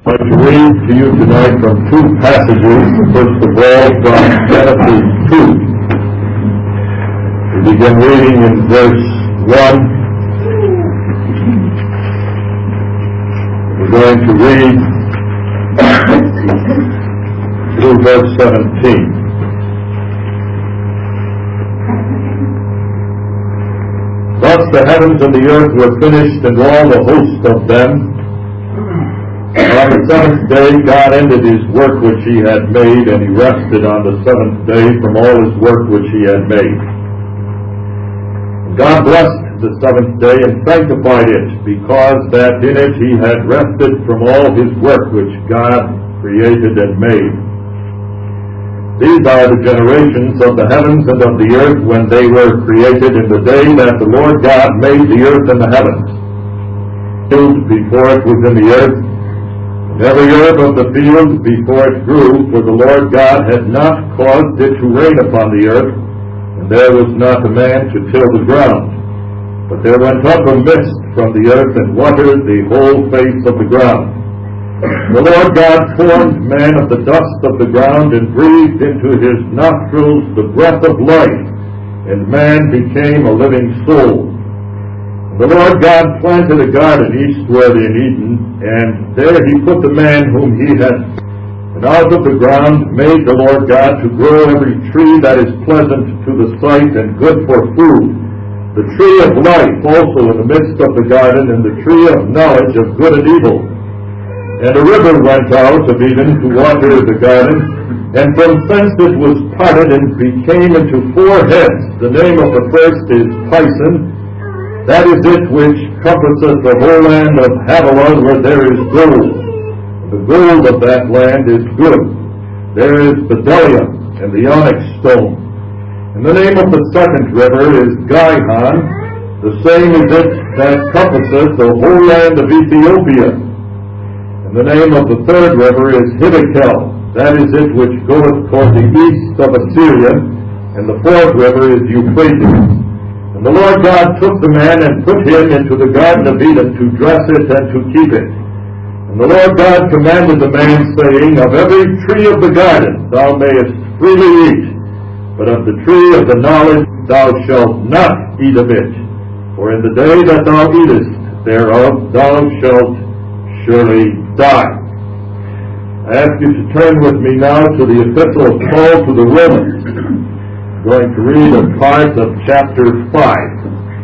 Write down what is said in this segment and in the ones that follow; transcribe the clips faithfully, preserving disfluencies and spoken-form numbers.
I'd like to read to you tonight from two passages. First of all, from Genesis two. We begin reading in verse one. We're going to read through verse seventeen. Thus the heavens and the earth were finished, and all the host of them. And on the seventh day God ended his work which he had made, and he rested on the seventh day from all his work which he had made. And God blessed the seventh day and sanctified it, because that in it he had rested from all his work which God created and made. These are the generations of the heavens and of the earth when they were created in the day that the Lord God made the earth and the heavens. Before it was in the earth, and every herb of the field before it grew, for the Lord God had not caused it to rain upon the earth, and there was not a man to till the ground. But there went up a mist from the earth and watered the whole face of the ground. The Lord God formed man of the dust of the ground, and breathed into his nostrils the breath of life, and man became a living soul. The Lord God planted a garden eastward in Eden, and there he put the man whom he had. And out of the ground made the Lord God to grow every tree that is pleasant to the sight and good for food, the tree of life also in the midst of the garden, and the tree of knowledge of good and evil. And a river went out of Eden to water the garden, and from thence it was parted and became into four heads. The name of the first is Pison. That is it which compasseth the whole land of Havilah, where there is gold. The gold of that land is good. There is bdellium and the onyx stone. And the name of the second river is Gihon. The same is it that compasseth the whole land of Ethiopia. And the name of the third river is Hiddekel. That is it which goeth toward the east of Assyria. And the fourth river is Euphrates. And the Lord God took the man and put him into the garden of Eden to dress it and to keep it. And the Lord God commanded the man, saying, Of every tree of the garden thou mayest freely eat, but of the tree of the knowledge thou shalt not eat of it. For in the day that thou eatest thereof thou shalt surely die. I ask you to turn with me now to the epistle of Paul to the Romans. I'm going to read a part of chapter five.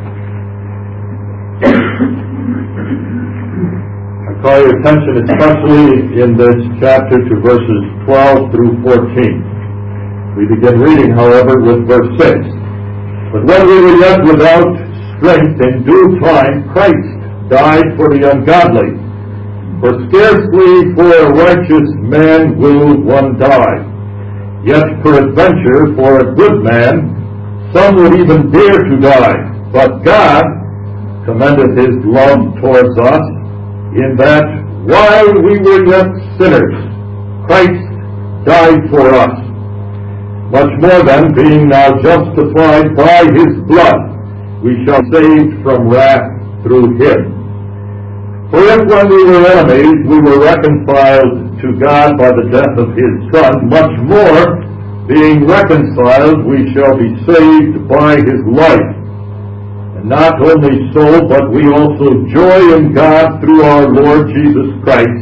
I call your attention especially in this chapter to verses twelve through fourteen. We begin reading, however, with verse six. But when we were yet without strength, in due time Christ died for the ungodly. For scarcely for a righteous man will one die. Yet peradventure for a good man some would even dare to die. But God commendeth his love towards us, in that while we were yet sinners, Christ died for us. Much more then, being now justified by his blood, we shall be saved from wrath through him. For if when we were enemies we were reconciled to God by the death of his Son, much more, being reconciled, we shall be saved by his life. And not only so, but we also joy in God through our Lord Jesus Christ,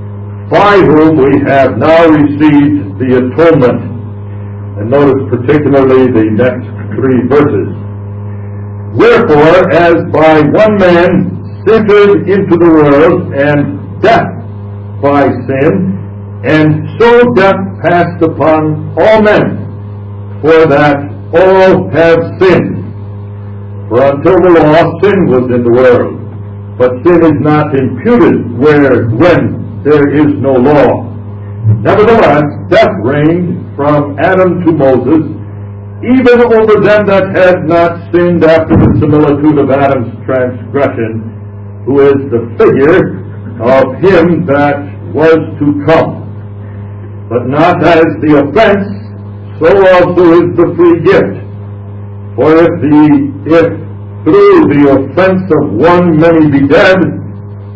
by whom we have now received the atonement. And notice particularly the next three verses. Wherefore, as by one man entered into the world, and death by sin, and so death passed upon all men, for that all have sinned. For until the law, sin was in the world, but sin is not imputed where when there is no law. Nevertheless, death reigned from Adam to Moses, even over them that had not sinned after the similitude of Adam's transgression, who is the figure of him that was to come. But not as the offense, so also is the free gift. For if the if through the offense of one many be dead,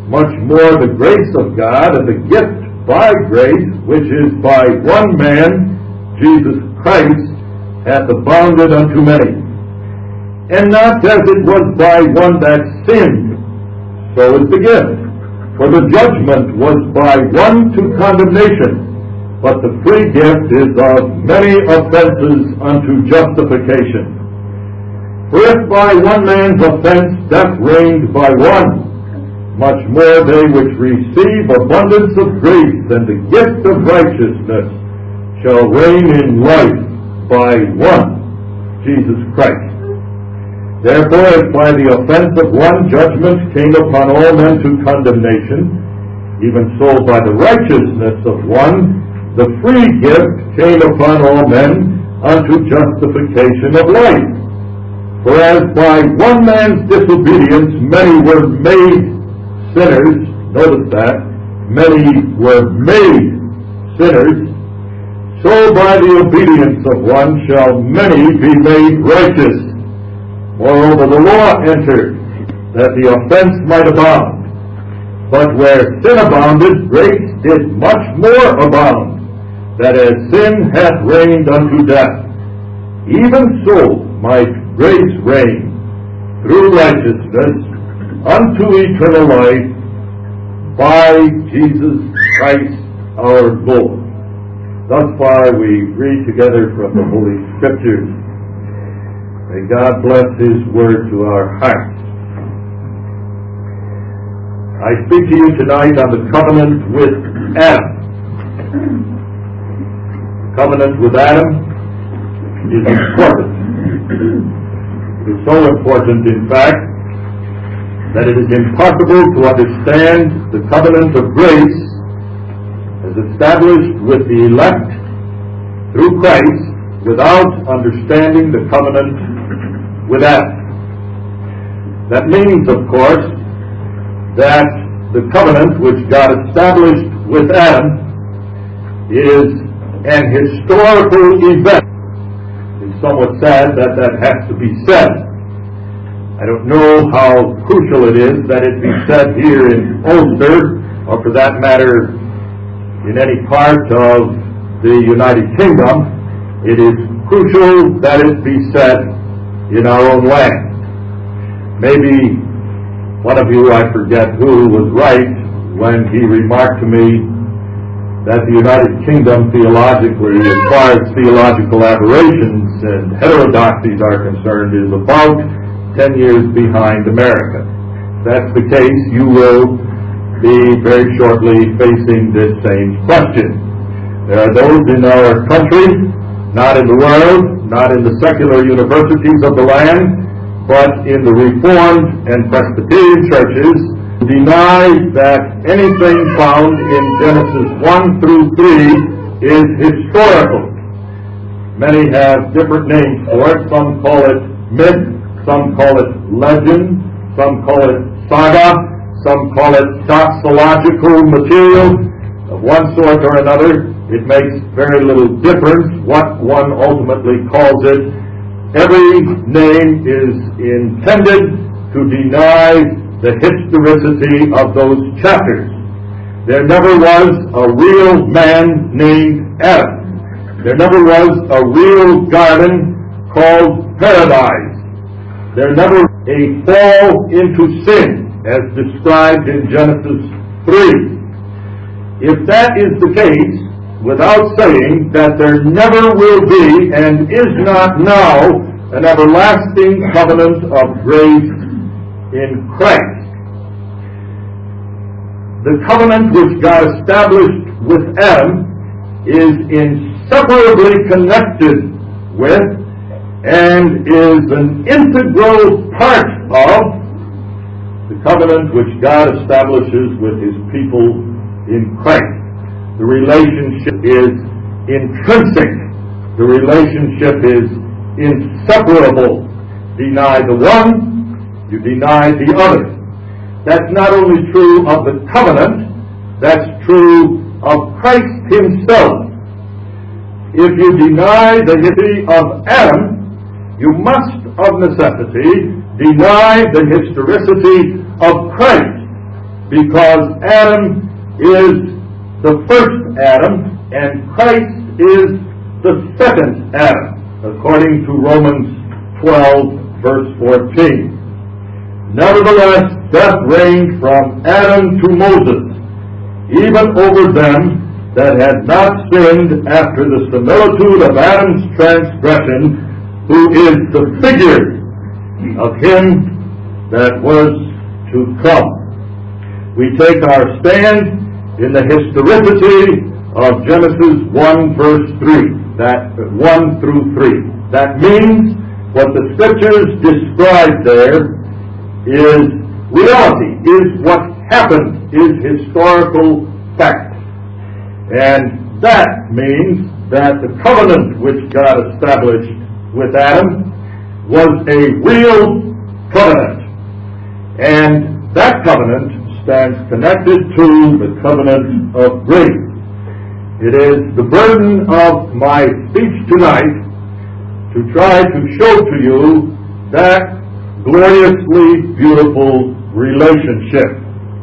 much more the grace of God and the gift by grace, which is by one man, Jesus Christ, hath abounded unto many. And not as it was by one that sinned, so is the gift. For the judgment was by one to condemnation, but the free gift is of many offenses unto justification. For if by one man's offense death reigned by one, much more they which receive abundance of grace and the gift of righteousness shall reign in life by one, Jesus Christ. Therefore, as by the offense of one judgment came upon all men to condemnation, even so by the righteousness of one the free gift came upon all men unto justification of life. For as by one man's disobedience many were made sinners, notice that, many were made sinners, so by the obedience of one shall many be made righteous. Moreover, the law entered, that the offense might abound. But where sin abounded, grace did much more abound, that as sin hath reigned unto death, even so might grace reign through righteousness unto eternal life by Jesus Christ our Lord. Thus far we read together from the Holy Scriptures. May God bless His Word to our hearts. I speak to you tonight on the covenant with Adam. The covenant with Adam is important. It is so important, in fact, that it is impossible to understand the covenant of grace as established with the elect through Christ without understanding the covenant with Adam. That means, of course, that the covenant which God established with Adam is an historical event. It's somewhat sad that that has to be said. I don't know how crucial it is that it be said here in Ulster, or for that matter, in any part of the United Kingdom. It is crucial that it be said in our own land. Maybe one of you, I forget who, was right when he remarked to me that the United Kingdom theologically, as far as theological aberrations and heterodoxies are concerned, is about ten years behind America. If that's the case, you will be very shortly facing this same question. There are those in our country, not in the world, not in the secular universities of the land, but in the Reformed and Presbyterian churches, deny that anything found in Genesis one through three is historical. Many have different names for it. Some call it myth, some call it legend, some call it saga, some call it doxological material of one sort or another. It makes very little difference what one ultimately calls it. Every name is intended to deny the historicity of those chapters. There never was a real man named Adam. There never was a real garden called paradise. There never was a fall into sin as described in Genesis three. If that is the case, without saying that there never will be and is not now an everlasting covenant of grace in Christ. The covenant which God established with Adam is inseparably connected with and is an integral part of the covenant which God establishes with His people in Christ. The relationship is intrinsic. The relationship is inseparable. Deny the one, you deny the other. That's not only true of the covenant, that's true of Christ Himself. If you deny the history of Adam, you must of necessity deny the historicity of Christ. because Adam is the first Adam and Christ is the second Adam, according to Romans twelve, verse fourteen. Nevertheless, death reigned from Adam to Moses, even over them that had not sinned after the similitude of Adam's transgression, who is the figure of him that was to come. We take our stand in the historicity of Genesis one, verse three, that one through three. That means what the Scriptures describe there is reality, is what happened, is historical fact. And that means that the covenant which God established with Adam was a real covenant. And that covenant stands connected to the covenant of grace. It is the burden of my speech tonight to try to show to you that gloriously beautiful relationship.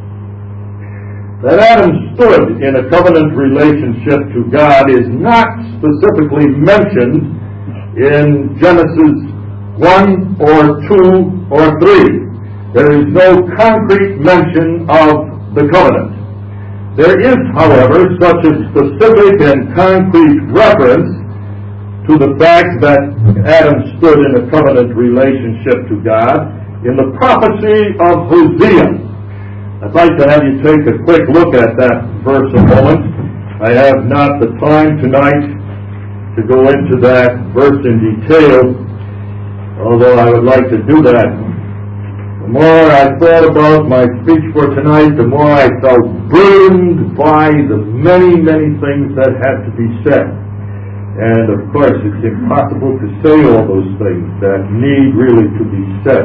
That Adam stood in a covenant relationship to God is not specifically mentioned in Genesis one or two or three. There is no concrete mention of the covenant. There is, however, such a specific and concrete reference to the fact that Adam stood in a covenant relationship to God in the prophecy of Hosea. I'd like to have you take a quick look at that verse a moment. I have not the time tonight to go into that verse in detail, although I would like to do that. The more I thought about my speech for tonight, the more I felt burdened by the many, many things that had to be said. And of course, it's impossible to say all those things that need really to be said.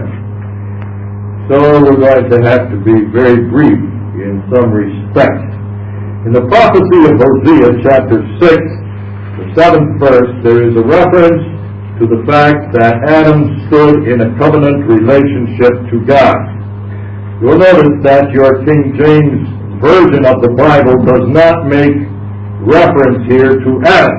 So we're going to have to be very brief in some respects. In the prophecy of Hosea, chapter six, the seventh verse, there is a reference to the fact that Adam stood in a covenant relationship to God. You'll notice that your King James Version of the Bible does not make reference here to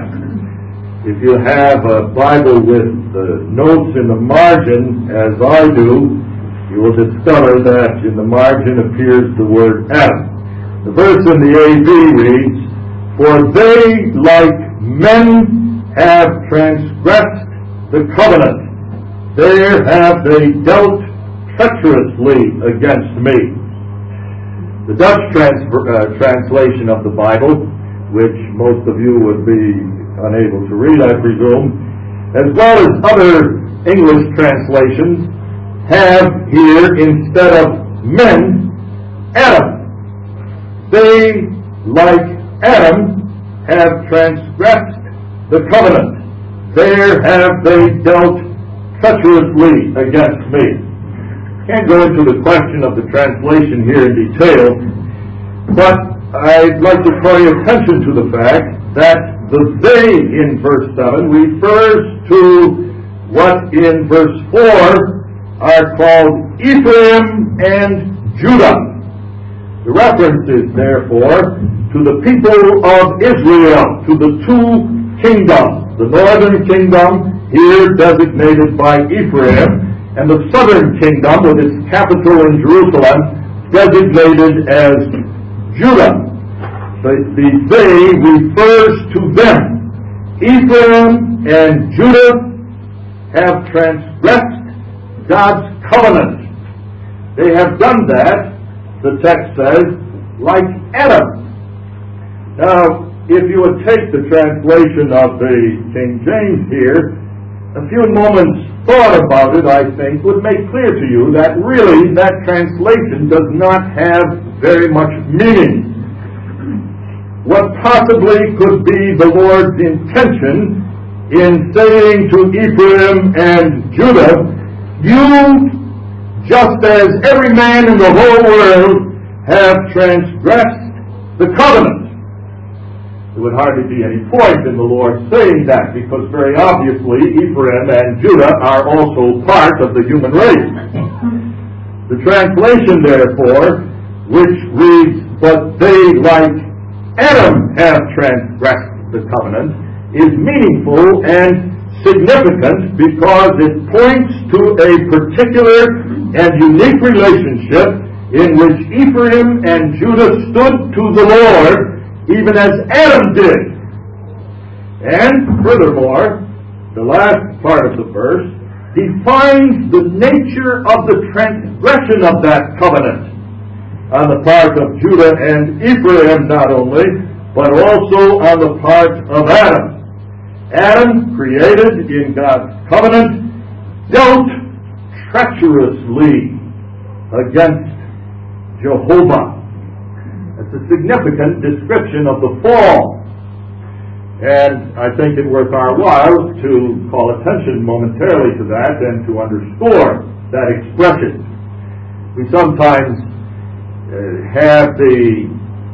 Adam. If you have a Bible with uh, notes in the margin, as I do, you will discover that in the margin appears the word Adam. The verse in the A V reads, "For they, like men, have transgressed the covenant. There have they dealt treacherously against me." The Dutch trans- uh, translation of the Bible, which most of you would be unable to read, I presume, as well as other English translations, have here, instead of men, Adam. They, like Adam, have transgressed the covenant. There have they dealt treacherously against me. Can't go into the question of the translation here in detail, but I'd like to call your attention to the fact that the they in verse seven refers to what in verse four are called Ephraim and Judah. The reference is, therefore, to the people of Israel, to the two kingdoms, the northern kingdom, here designated by Ephraim, and the southern kingdom, with its capital in Jerusalem, designated as Judah. The, the they refers to them. Ephraim and Judah have transgressed God's covenant. They have done that, the text says, like Adam. Now, if you would take the translation of the King James here, a few moments thought about it, I think, would make clear to you that really that translation does not have very much meaning. What possibly could be the Lord's intention in saying to Ephraim and Judah, "You, just as every man in the whole world, have transgressed the covenant." There would hardly be any point in the Lord saying that, because very obviously Ephraim and Judah are also part of the human race. The translation, therefore, which reads, "But they, like Adam, have transgressed the covenant," is meaningful and significant because it points to a particular and unique relationship in which Ephraim and Judah stood to the Lord, even as Adam did. And furthermore, the last part of the verse defines the nature of the transgression of that covenant on the part of Judah and Ephraim not only, but also on the part of Adam. Adam, created in God's covenant, dealt treacherously against Jehovah. That's a significant description of the fall. And I think it worth our while to call attention momentarily to that and to underscore that expression. We sometimes uh, have the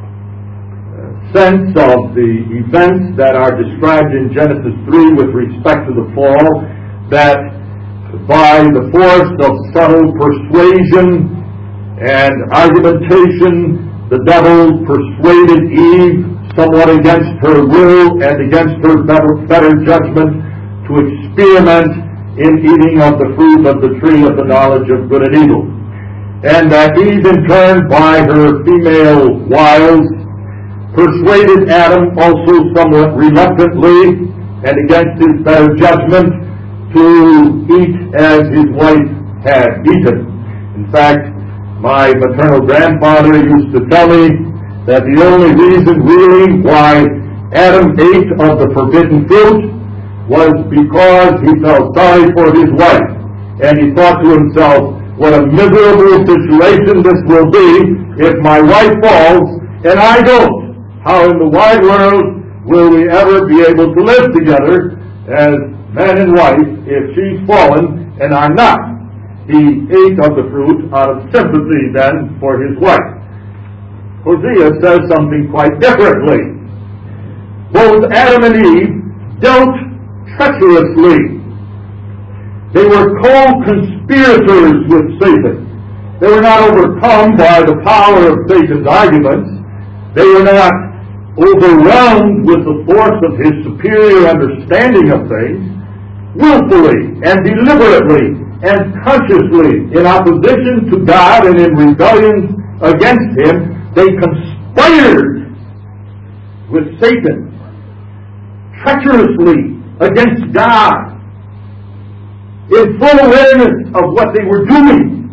sense of the events that are described in Genesis three with respect to the fall, that by the force of subtle persuasion and argumentation, the devil persuaded Eve, somewhat against her will and against her better, better judgment, to experiment in eating of the fruit of the tree of the knowledge of good and evil. And that Eve, in turn, by her female wiles, persuaded Adam, also somewhat reluctantly and against his better judgment, to eat as his wife had eaten. In fact, my maternal grandfather used to tell me that the only reason really why Adam ate of the forbidden fruit was because he felt sorry for his wife. And he thought to himself, what a miserable situation this will be if my wife falls and I don't. How in the wide world will we ever be able to live together as man and wife if she's fallen and I'm not? He ate of the fruit out of sympathy then for his wife. Hosea says something quite differently. Both Adam and Eve dealt treacherously. They were co-conspirators with Satan. They were not overcome by the power of Satan's arguments. They were not overwhelmed with the force of his superior understanding of things. Willfully and deliberately and consciously, in opposition to God and in rebellion against Him, they conspired with Satan, treacherously against God, in full awareness of what they were doing.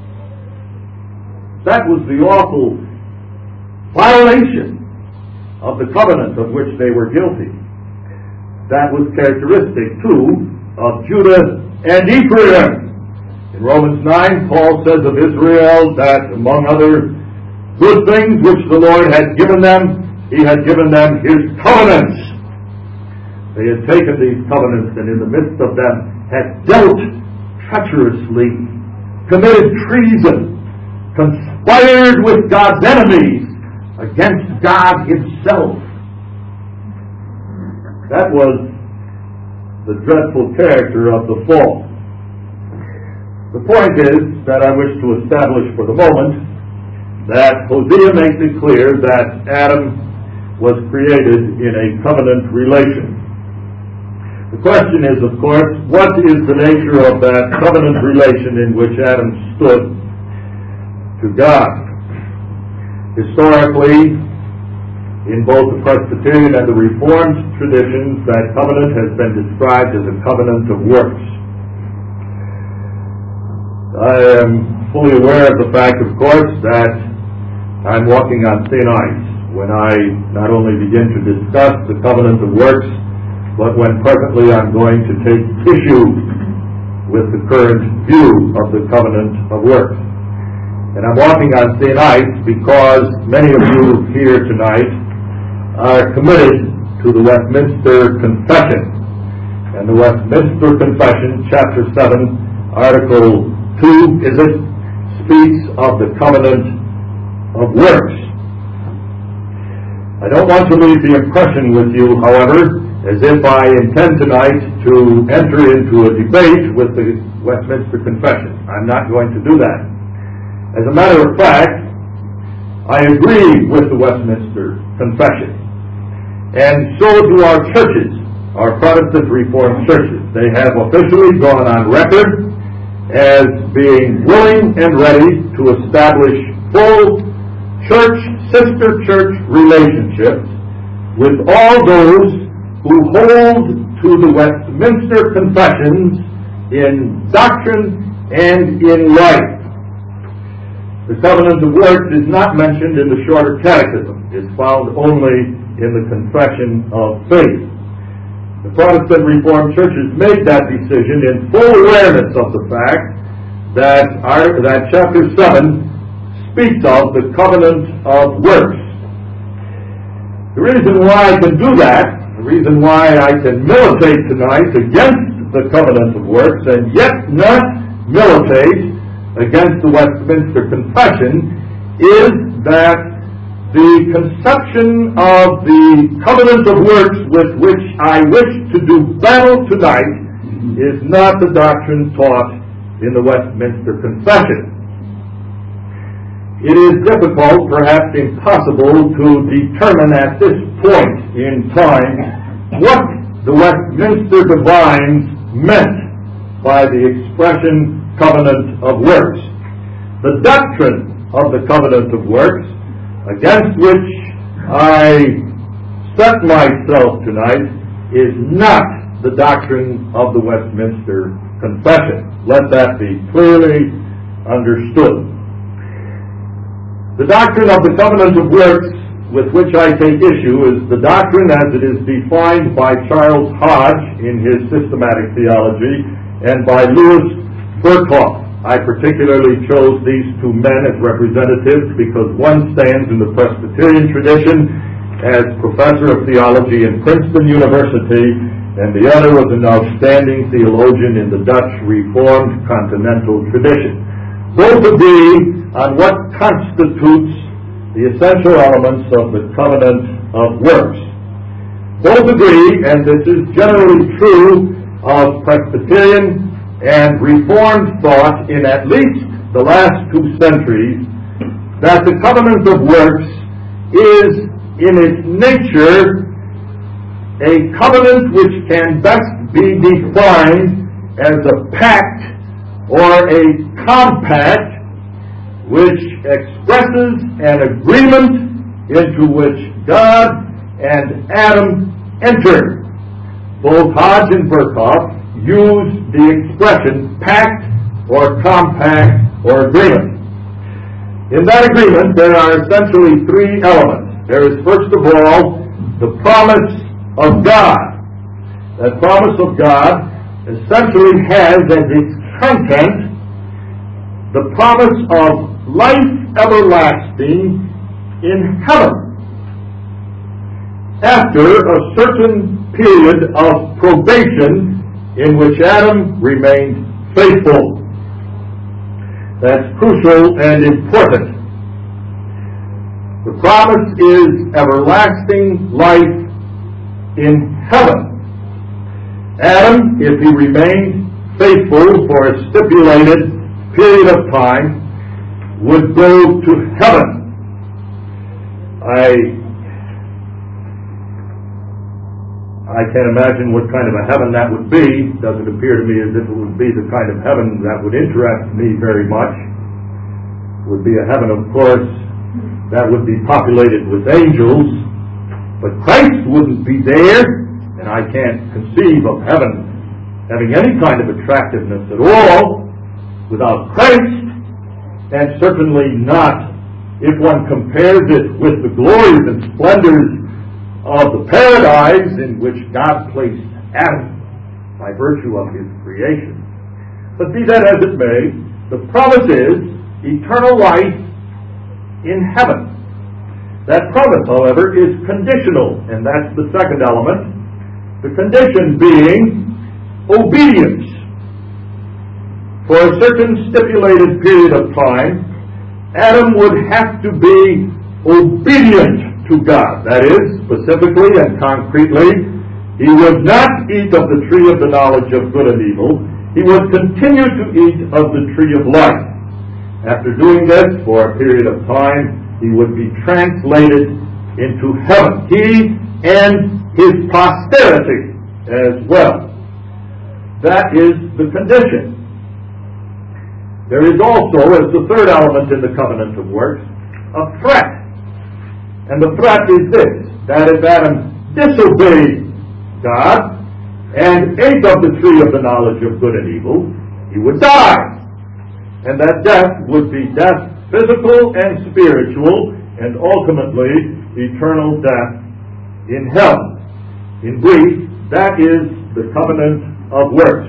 That was the awful violation of the covenant of which they were guilty. That was characteristic, too, of Judah and Ephraim. In Romans nine, Paul says of Israel that, among other good things which the Lord had given them, He had given them His covenants. They had taken these covenants and in the midst of them had dealt treacherously, committed treason, conspired with God's enemies against God Himself. That was the dreadful character of the fall. The point is that I wish to establish for the moment that Hosea makes it clear that Adam was created in a covenant relation. The question is, of course, what is the nature of that covenant relation in which Adam stood to God? Historically, in both the Presbyterian and the Reformed traditions, that covenant has been described as a covenant of works. I am fully aware of the fact, of course, that I'm walking on thin ice when I not only begin to discuss the covenant of works, but when presently I'm going to take issue with the current view of the covenant of works. And I'm walking on thin ice because many of you here tonight are committed to the Westminster Confession. And the Westminster Confession, chapter seven, article two, is it, speaks of the covenant of works. I don't want to leave the impression with you, however, as if I intend tonight to enter into a debate with the Westminster Confession. I'm not going to do that. As a matter of fact, I agree with the Westminster Confession. And so do our churches, our Protestant Reformed churches. They have officially gone on record as being willing and ready to establish full church, sister church relationships with all those who hold to the Westminster Confessions in doctrine and in life. The covenant of works is not mentioned in the Shorter Catechism. It's found only in the Confession of Faith. The Protestant Reformed churches made that decision in full awareness of the fact that, our, that chapter seven speaks of the covenant of works. The reason why I can do that, the reason why I can militate tonight against the covenant of works and yet not militate against the Westminster Confession, is that the conception of the covenant of works with which I wish to do battle tonight is not the doctrine taught in the Westminster Confession. It is difficult, perhaps impossible, to determine at this point in time what the Westminster divines meant by the expression covenant of works. The doctrine of the covenant of works, against which I set myself tonight, is not the doctrine of the Westminster Confession. Let that be clearly understood. The doctrine of the covenant of works with which I take issue is the doctrine as it is defined by Charles Hodge in his Systematic Theology and by Louis Berkhoff. I particularly chose these two men as representatives because one stands in the Presbyterian tradition as professor of theology in Princeton University, and the other was an outstanding theologian in the Dutch Reformed Continental tradition. Both agree on what constitutes the essential elements of the covenant of works. Both agree, and this is generally true of Presbyterian and Reformed thought in at least the last two centuries, that the covenant of works is in its nature a covenant which can best be defined as a pact or a compact which expresses an agreement into which God and Adam entered. Both Hodge and Berkhoff use the expression pact or compact or agreement. In that agreement, there are essentially three elements. There is, first of all, the promise of God. That promise of God essentially has as its content the promise of life everlasting in heaven after a certain period of probation in which Adam remained faithful. That's crucial and important. The promise is everlasting life in heaven. Adam, if he remained faithful for a stipulated period of time, would go to heaven. I I can't imagine what kind of a heaven that would be. It doesn't appear to me as if it would be the kind of heaven that would interest me very much. It would be a heaven, of course, that would be populated with angels, but Christ wouldn't be there, and I can't conceive of heaven having any kind of attractiveness at all without Christ, and certainly not if one compares it with the glories and splendors of the paradise in which God placed Adam by virtue of his creation. But be that as it may, the promise is eternal life in heaven. That promise, however, is conditional, and that's the second element. The condition being obedience. For a certain stipulated period of time, Adam would have to be obedient to God. That is, specifically and concretely, he would not eat of the tree of the knowledge of good and evil. He would continue to eat of the tree of life. After doing this for a period of time, he would be translated into heaven. He and his posterity as well. That is the condition. There is also, as the third element in the covenant of works, a threat. And the threat is this, that if Adam disobeyed God and ate of the tree of the knowledge of good and evil, he would die. And that death would be death physical and spiritual, and ultimately eternal death in hell. In brief, that is the covenant of works.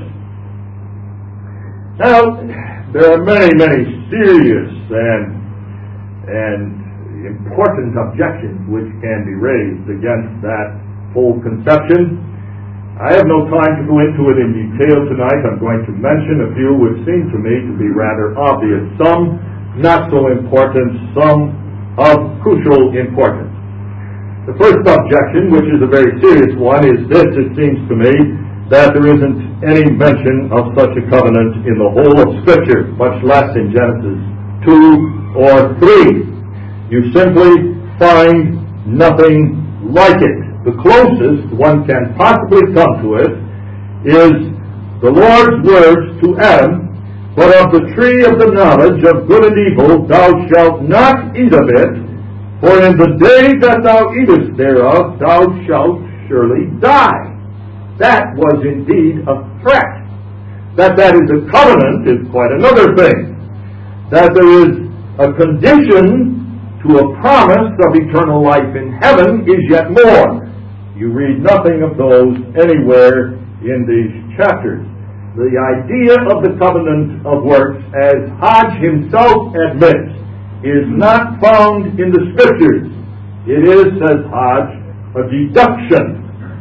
Now, there are many, many serious and and important objections which can be raised against that whole conception. I have no time to go into it in detail tonight. I'm going to mention a few which seem to me to be rather obvious. Some not so important, some of crucial importance. The first objection, which is a very serious one, is this, it seems to me, that there isn't any mention of such a covenant in the whole of Scripture, much less in Genesis two or three. You simply find nothing like it. The closest one can possibly come to it is the Lord's words to Adam, "But of the tree of the knowledge of good and evil thou shalt not eat of it, for in the day that thou eatest thereof thou shalt surely die." That was indeed a threat. That that is a covenant is quite another thing. That there is a condition to a promise of eternal life in heaven is yet more. You read nothing of those anywhere in these chapters. The idea of the covenant of works, as Hodge himself admits, is not found in the Scriptures. It is, says Hodge, a deduction.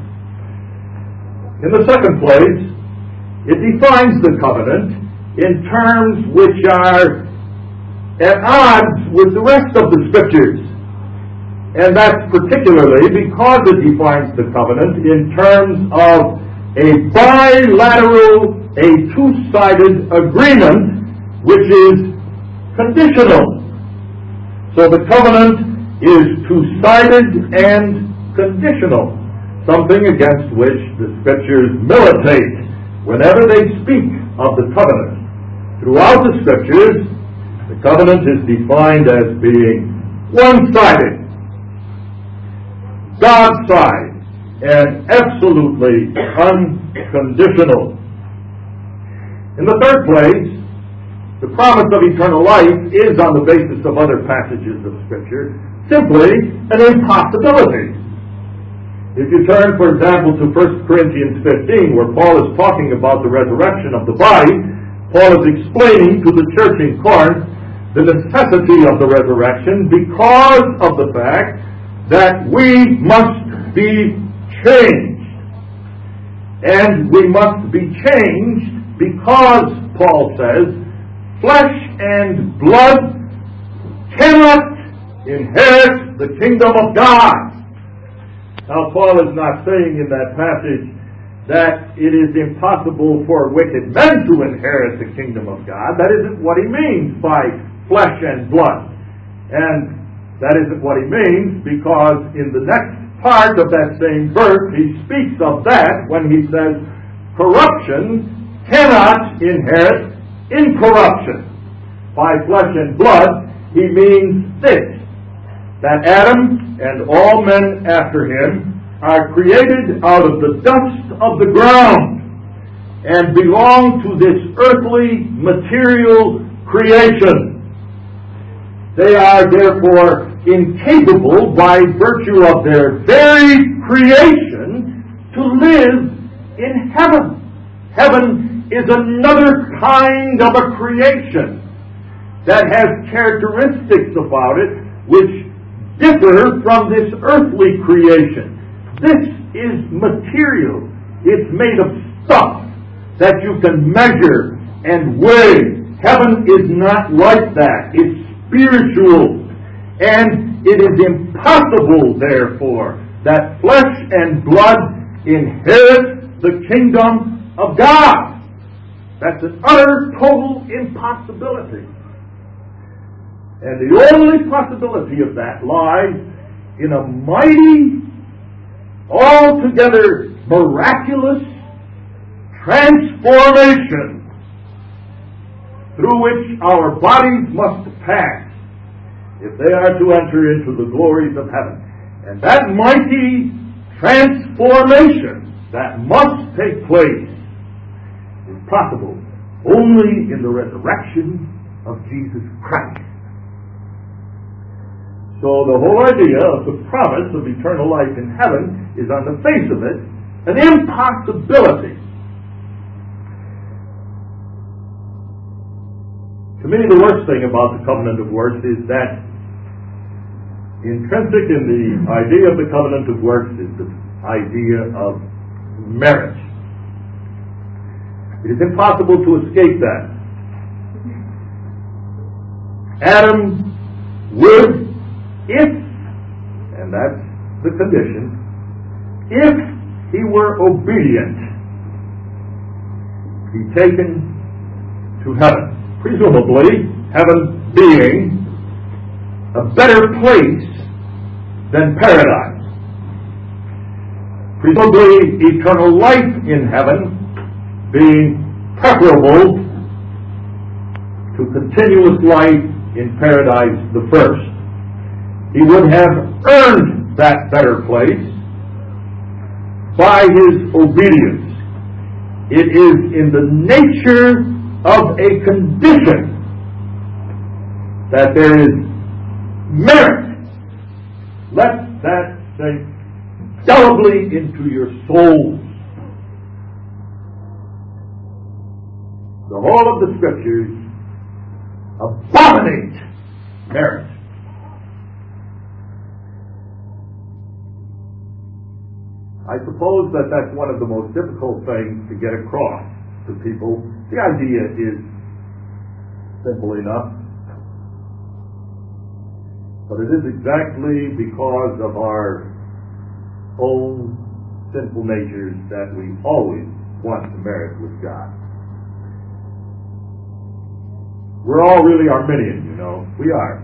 In the second place, it defines the covenant in terms which are at odds with the rest of the Scriptures. And that's particularly because it defines the covenant in terms of a bilateral, a two-sided agreement which is conditional. So the covenant is two-sided and conditional, something against which the Scriptures militate whenever they speak of the covenant. Throughout the Scriptures, the covenant is defined as being one-sided, God's side, and absolutely unconditional. In the third place, the promise of eternal life is, on the basis of other passages of Scripture, simply an impossibility. If you turn, for example, to First Corinthians fifteen, where Paul is talking about the resurrection of the body, Paul is explaining to the church in Corinth the necessity of the resurrection because of the fact that we must be changed. And we must be changed because, Paul says, flesh and blood cannot inherit the kingdom of God. Now, Paul is not saying in that passage that it is impossible for wicked men to inherit the kingdom of God. That isn't what he means by flesh and blood. And that isn't what he means because in the next part of that same verse, he speaks of that when he says, corruption cannot inherit incorruption. By flesh and blood, he means this, that Adam and all men after him are created out of the dust of the ground and belong to this earthly material creation. They are therefore incapable, by virtue of their very creation, to live in heaven. Heaven is another kind of a creation that has characteristics about it which differ from this earthly creation. This is material. It's made of stuff that you can measure and weigh. Heaven is not like that. It's spiritual. And it is impossible, therefore, that flesh and blood inherit the kingdom of God. That's an utter, total impossibility. And the only possibility of that lies in a mighty, altogether miraculous transformation through which our bodies must pass if they are to enter into the glories of heaven. And that mighty transformation that must take place is possible only in the resurrection of Jesus Christ. So the whole idea of the promise of eternal life in heaven is, on the face of it, an impossibility. To me, the worst thing about the covenant of works is that intrinsic in the idea of the covenant of works is the idea of merit. It is impossible to escape that. Adam would, if, and that's the condition, if he were obedient, be taken to heaven. Presumably, heaven being a better place than paradise. Presumably, eternal life in heaven being preferable to continuous life in paradise the first. He would have earned that better place by his obedience. It is in the nature of a condition that there is merit. Let that sink indelibly into your souls. The whole of the Scriptures abominate merit. I suppose that that's one of the most difficult things to get across to people. The idea is simple enough, but it is exactly because of our own sinful natures that we always want to merit with God. We're all really Arminian, you know. We are.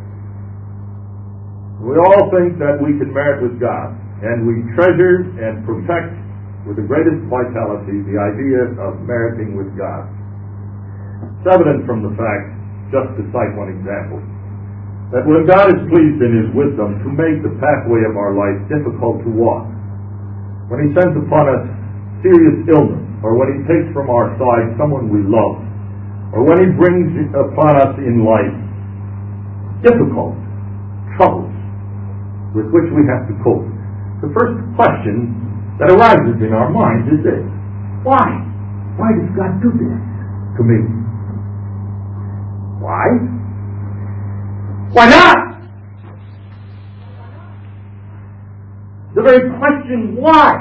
We all think that we can merit with God, and we treasure and protect with the greatest vitality the idea of meriting with God. It's evident from the fact, just to cite one example, that when God is pleased in His wisdom to make the pathway of our life difficult to walk, when He sends upon us serious illness, or when He takes from our side someone we love, or when He brings upon us in life difficult troubles with which we have to cope, the first question that arises in our minds is this: why? Why does God do this to me? Why? Why not? The very question why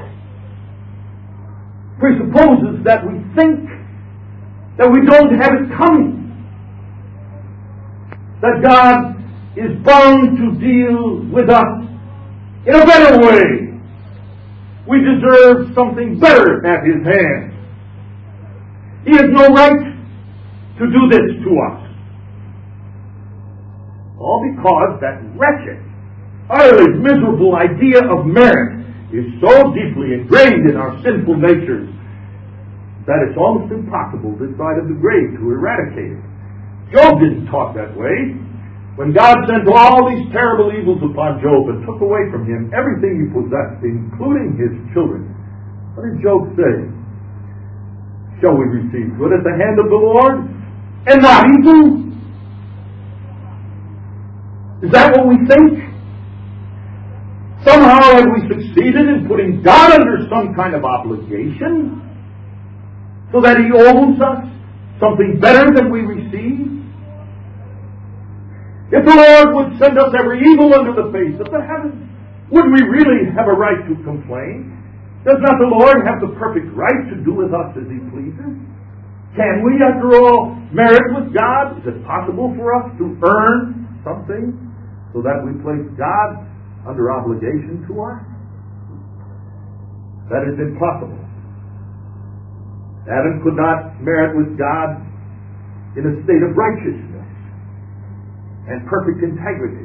presupposes that we think that we don't have it coming, that God is bound to deal with us in a better way. We deserve something better at His hand. He has no right to do this to us. All because that wretched, utterly miserable idea of merit is so deeply ingrained in our sinful natures that it's almost impossible this side of the grave to eradicate it. Job didn't talk that way. When God sent all these terrible evils upon Job and took away from him everything he possessed, including his children, what did Job say? Shall we receive good at the hand of the Lord and not evil? Is that what we think? Somehow have we succeeded in putting God under some kind of obligation so that He owes us something better than we receive? If the Lord would send us every evil under the face of the heavens, would we really have a right to complain? Does not the Lord have the perfect right to do with us as He pleases? Can we, after all, merit with God? Is it possible for us to earn something so that we place God under obligation to us? That is impossible. Adam could not merit with God in a state of righteousness. and perfect integrity.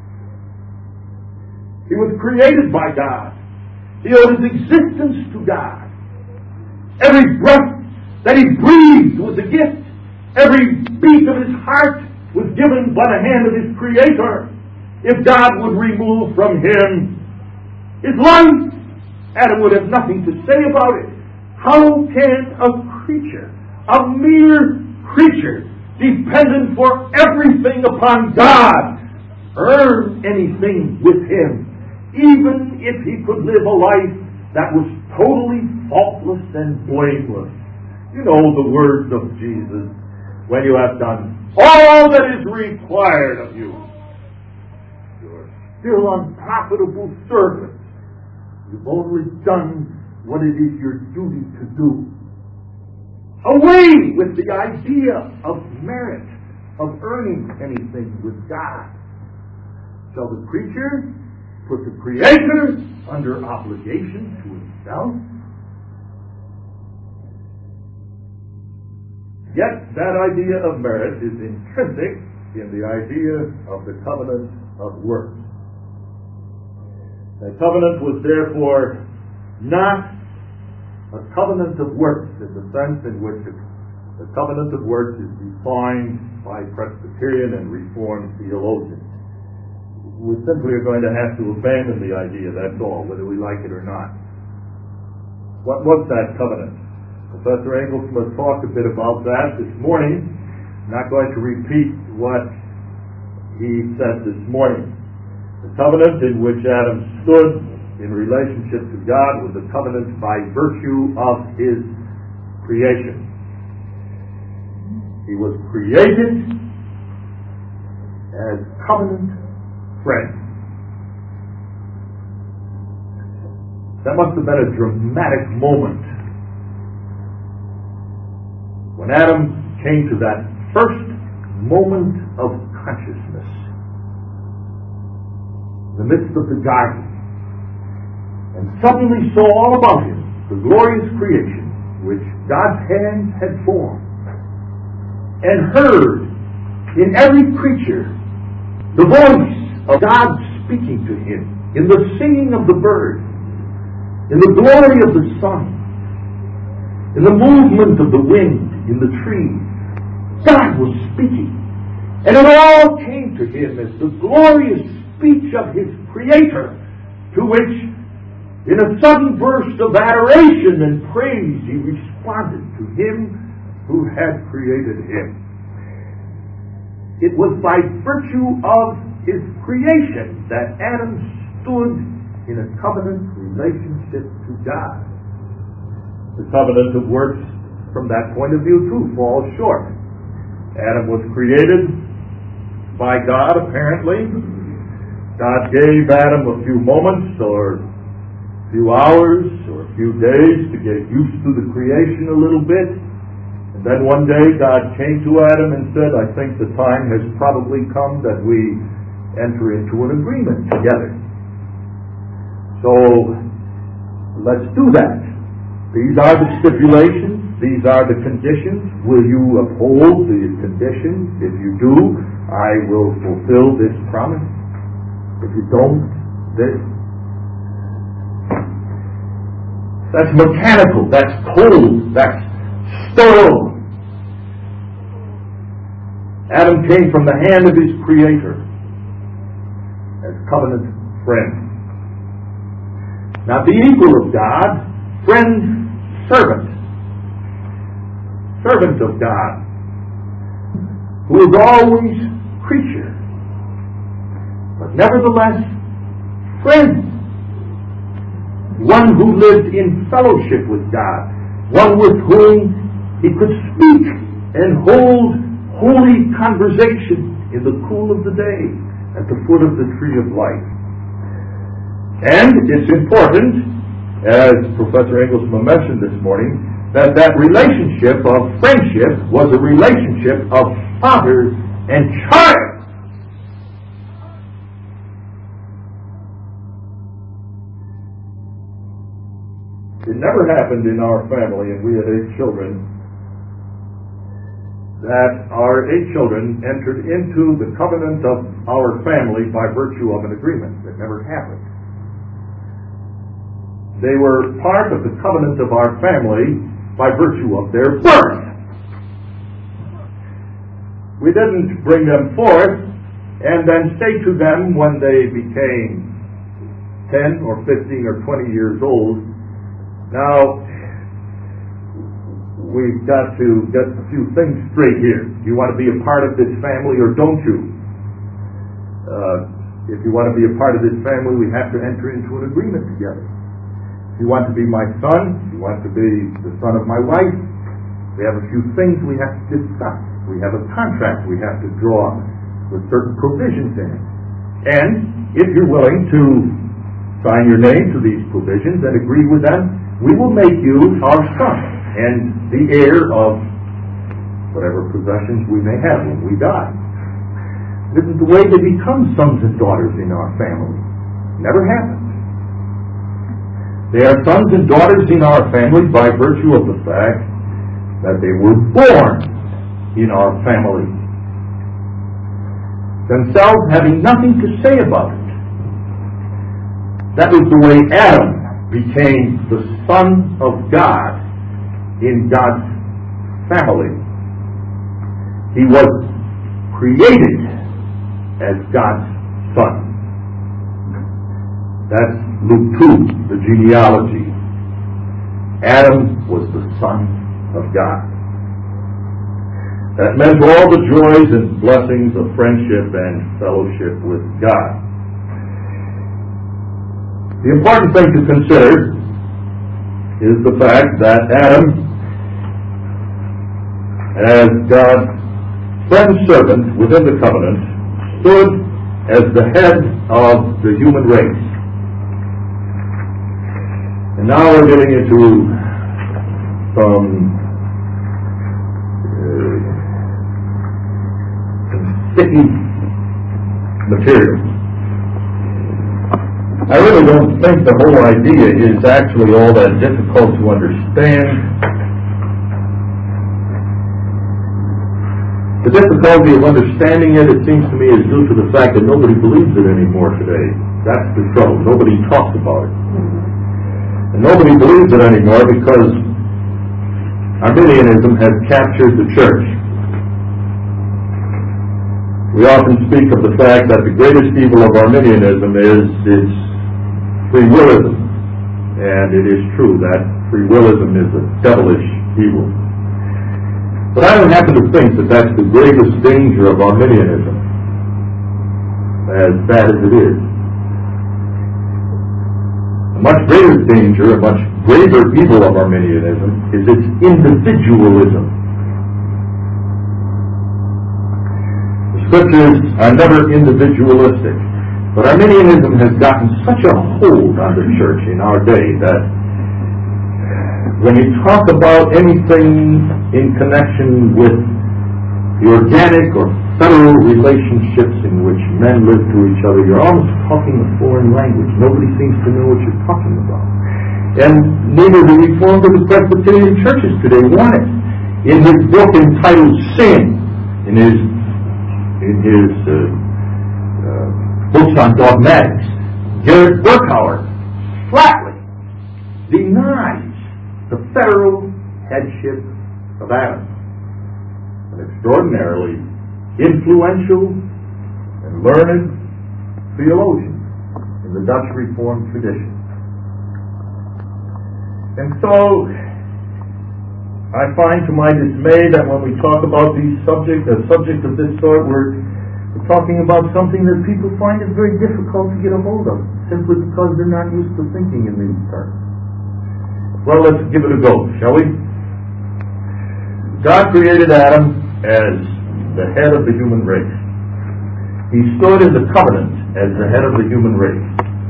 He was created by God. He owed his existence to God. Every breath that he breathed was a gift. Every beat of his heart was given by the hand of his Creator. If God would remove from him his life, Adam would have nothing to say about it. How can a creature, a mere creature, dependent for everything upon God, earn anything with him, even if he could live a life that was totally faultless and blameless? You know the words of Jesus, when you have done all that is required of you, you're still unprofitable servants. You've only done what it is your duty to do. Away with the idea of merit, of earning anything with God. Shall the creature put the Creator under obligation to himself? Yet that idea of merit is intrinsic in the idea of the covenant of works. The covenant was therefore not a covenant of works in the sense in which the covenant of works is defined by Presbyterian and Reformed theologians. We simply are going to have to abandon the idea, that's all, whether we like it or not. What was that covenant? Professor Engelsman talked a bit about that this morning. I'm not going to repeat what he said this morning. The covenant in which Adam stood in relationship to God was a covenant by virtue of his creation. He was created as covenant friend. That must have been a dramatic moment when Adam came to that first moment of consciousness in the midst of the garden and suddenly saw all about him the glorious creation which God's hand had formed, and heard in every creature the voice of God speaking to him, in the singing of the bird, in the glory of the sun, in the movement of the wind, in the trees. God was speaking, and it all came to him as the glorious speech of his Creator, to which, in a sudden burst of adoration and praise, he responded to him who had created him. It was by virtue of his creation that Adam stood in a covenant relationship to God. The covenant of works, from that point of view, too, falls short. Adam was created by God, apparently. God gave Adam a few moments or a few hours or a few days to get used to the creation a little bit. And then one day God came to Adam and said, I think the time has probably come that we enter into an agreement together. So let's do that. These are the stipulations. These are the conditions. Will you uphold the conditions? If you do, I will fulfill this promise. If you don't, this. That's mechanical. That's cold. That's sterile. Adam came from the hand of his Creator as covenant friend. Not the equal of God, friend, servant. Servant of God, who is always creature, but nevertheless friend. One who lived in fellowship with God, one with whom he could speak and hold holy conversation in the cool of the day at the foot of the tree of life. And it's important, as Professor Engelsman mentioned this morning, that that relationship of friendship was a relationship of father and child. It never happened in our family, and we had eight children, that our eight children entered into the covenant of our family by virtue of an agreement that never happened. They were part of the covenant of our family by virtue of their birth. We didn't bring them forth and then say to them when they became ten or fifteen or twenty years old, now, we've got to get a few things straight here. Do you want to be a part of this family or don't you? Uh, if you want to be a part of this family, we have to enter into an agreement together. If you want to be my son, if you want to be the son of my wife, we have a few things we have to discuss. We have a contract we have to draw with certain provisions in it. And if you're willing to sign your name to these provisions and agree with them, we will make you our son and the heir of whatever possessions we may have when we die. This is the way they become sons and daughters in our family. Never happened. They are sons and daughters in our family by virtue of the fact that they were born in our family, themselves having nothing to say about it. That was the way Adam became the Son of God in God's family. He was created as God's son. That's Luke two, the genealogy. Adam was the Son of God. That meant all the joys and blessings of friendship and fellowship with God. The important thing to consider is the fact that Adam, as God's friend servant within the covenant, stood as the head of the human race. And now we're getting into some, uh, some sticky material. I really don't think the whole idea is actually all that difficult to understand. The difficulty of understanding it, it seems to me, is due to the fact that nobody believes it anymore today. That's the trouble. Nobody talks about it. And nobody believes it anymore because Arminianism has captured the church. We often speak of the fact that the greatest evil of Arminianism is its free willism. And it is true that free willism is a devilish evil. But I don't happen to think that that's the greatest danger of Arminianism, as bad as it is. A much greater danger, a much graver evil of Arminianism is its individualism. The scriptures are never individualistic, but Arminianism has gotten such a hold on the church in our day that when you talk about anything in connection with the organic or federal relationships in which men live to each other, you're almost talking a foreign language. Nobody seems to know what you're talking about. And neither the Reformed or the Presbyterian churches today want it. In his book entitled Sin, in his in his uh, uh, books on dogmatics, Garrett Berkouwer flatly denies the federal headship of Adam, an extraordinarily influential and learned theologian in the Dutch Reformed tradition. And so, I find to my dismay that when we talk about these subjects, a subject of this sort, we're, we're talking about something that people find is very difficult to get a hold of, simply because they're not used to thinking in these terms. Well, let's give it a go, shall we? God created Adam as the head of the human race. He stood in the covenant as the head of the human race.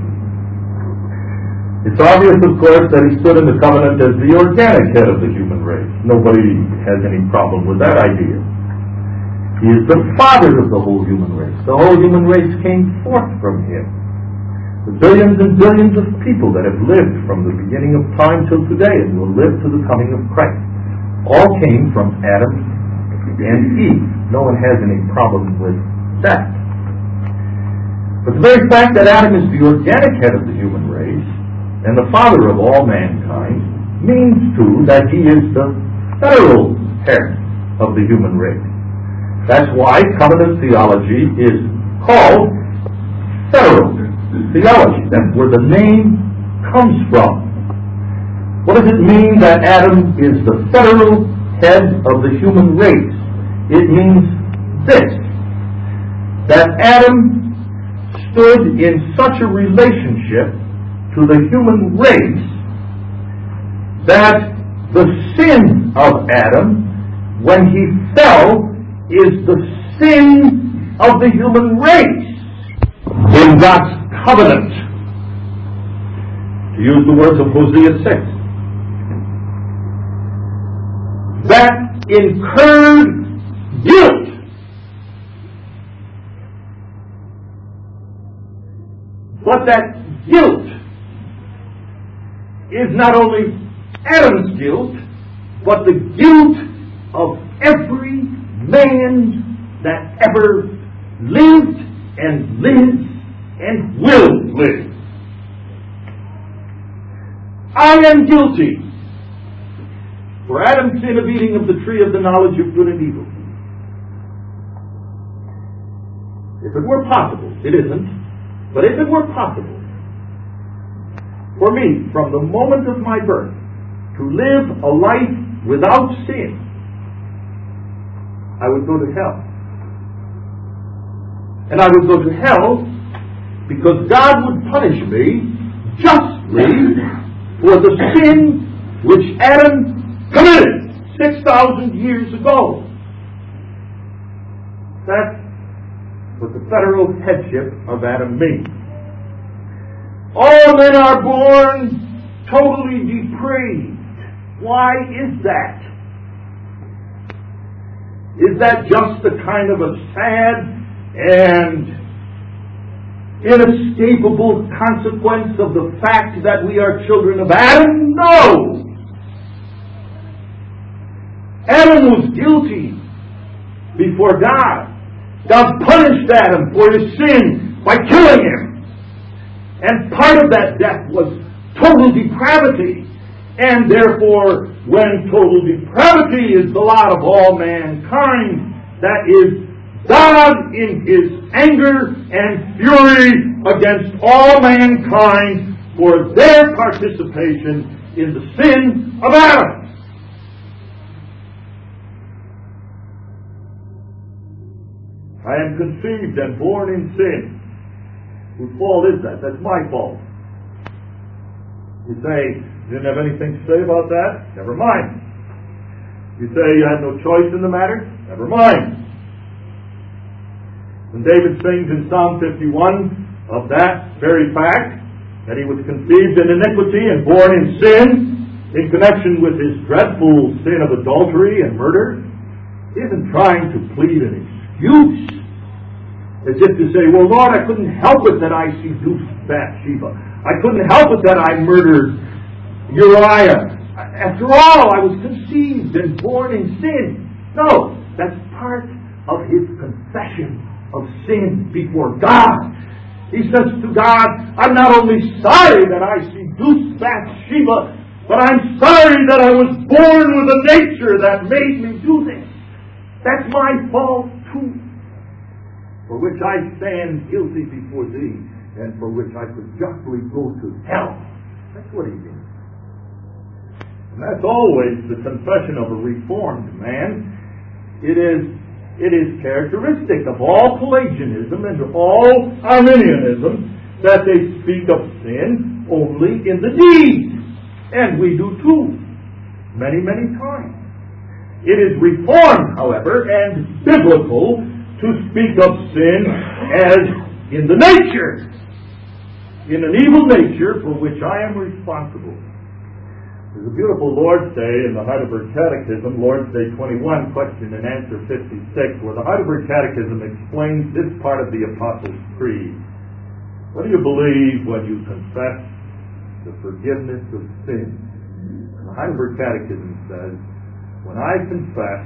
It's obvious, of course, that he stood in the covenant as the organic head of the human race. Nobody has any problem with that idea. He is the father of the whole human race. The whole human race came forth from him. The billions and billions of people that have lived from the beginning of time till today and will live to the coming of Christ all came from Adam and Eve. No one has any problem with that. But the very fact that Adam is the organic head of the human race and the father of all mankind means, too, that he is the federal head of the human race. That's why covenant theology is called federal theology. That's where the name comes from. What does it mean that Adam is the federal head of the human race? It means this, that Adam stood in such a relationship to the human race that the sin of Adam, when he fell, is the sin of the human race in God's covenant. To use the words of Hosea six, that incurred guilt. But that guilt is not only Adam's guilt, but the guilt of every man that ever lived and lives and will live. I am guilty for Adam's sin of eating of the tree of the knowledge of good and evil. If it were possible, it isn't, but if it were possible for me, from the moment of my birth, to live a life without sin, I would go to hell. And I would go to hell because God would punish me justly for the sin which Adam committed six thousand years ago. That's what the federal headship of Adam means. All men are born totally depraved. Why is that? Is that just a kind of a sad and inescapable consequence of the fact that we are children of Adam? No! Adam was guilty before God. God punished Adam for his sin by killing him. And part of that death was total depravity. And therefore, when total depravity is the lot of all mankind, that is God in His anger and fury against all mankind for their participation in the sin of Adam. I am conceived and born in sin. Whose fault is that? That's my fault. You say, you didn't have anything to say about that? Never mind. You say you had no choice in the matter? Never mind. When David sings in Psalm fifty-one of that very fact, that he was conceived in iniquity and born in sin, in connection with his dreadful sin of adultery and murder, he isn't trying to plead an excuse. As if to say, well, Lord, I couldn't help it that I seduced Bathsheba. I couldn't help it that I murdered Uriah. After all, I was conceived and born in sin. No, that's part of his confession of sin before God. He says to God, I'm not only sorry that I seduced Bathsheba, but I'm sorry that I was born with a nature that made me do this. That's my fault too, for which I stand guilty before thee, and for which I could justly go to hell. That's what he means. And that's always the confession of a reformed man. It is, it is characteristic of all Pelagianism and of all Arminianism that they speak of sin only in the deed. And we do too, many, many times. It is reformed, however, and biblical to speak of sin as in the nature, in an evil nature for which I am responsible. There's a beautiful Lord's Day in the Heidelberg Catechism, Lord's Day twenty-one, question and answer fifty-six, where the Heidelberg Catechism explains this part of the Apostles' Creed. What do you believe when you confess the forgiveness of sin? And the Heidelberg Catechism says, when I confess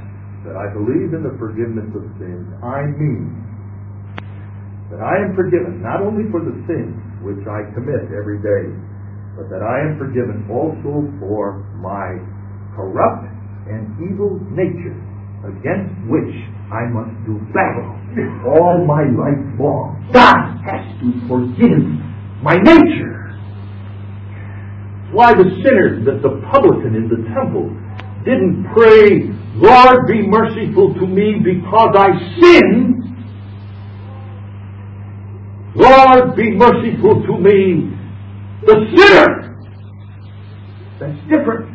that I believe in the forgiveness of sins, I mean that I am forgiven not only for the sins which I commit every day, but that I am forgiven also for my corrupt and evil nature, against which I must do battle all my life long. God has to forgive my nature. Why the sinner, the, the publican in the temple, didn't pray, Lord, be merciful to me because I sinned. Lord, be merciful to me, the sinner. That's different.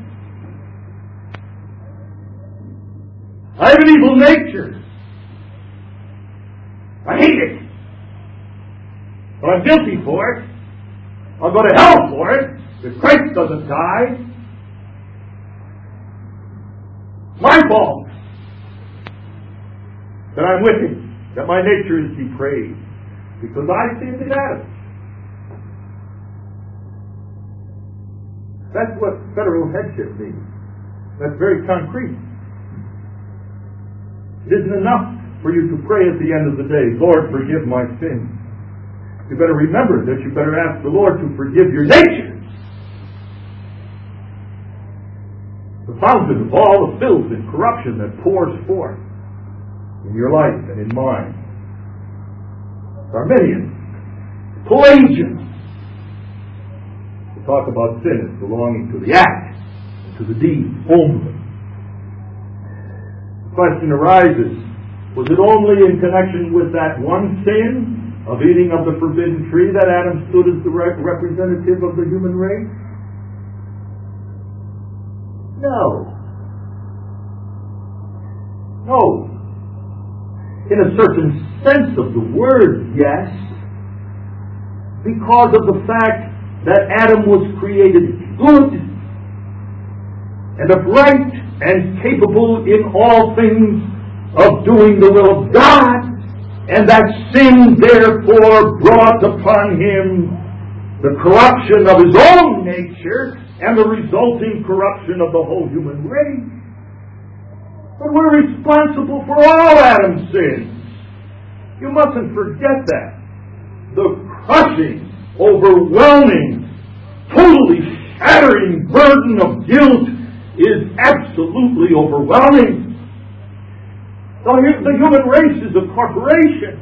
I have an evil nature. I hate it. But I'm guilty for it. I'll go to hell for it if Christ doesn't die. My fault that I'm with Him, that my nature is depraved, because I sinned in Adam. That's what federal headship means. That's very concrete. It isn't enough for you to pray at the end of the day, Lord, forgive my sins. You better remember that you better ask the Lord to forgive your nature. The fountain of all the filth and corruption that pours forth in your life and in mine. Arminian, Pelagian. To talk about sin as belonging to the act and to the deed only. The question arises, was it only in connection with that one sin of eating of the forbidden tree that Adam stood as the representative of the human race? No. No. In a certain sense of the word, yes. Because of the fact that Adam was created good and upright and capable in all things of doing the will of God, and that sin therefore brought upon him the corruption of his own nature and the resulting corruption of the whole human race. But we're responsible for all Adam's sins. You mustn't forget that. The crushing, overwhelming, totally shattering burden of guilt is absolutely overwhelming. The, the human race is a corporation.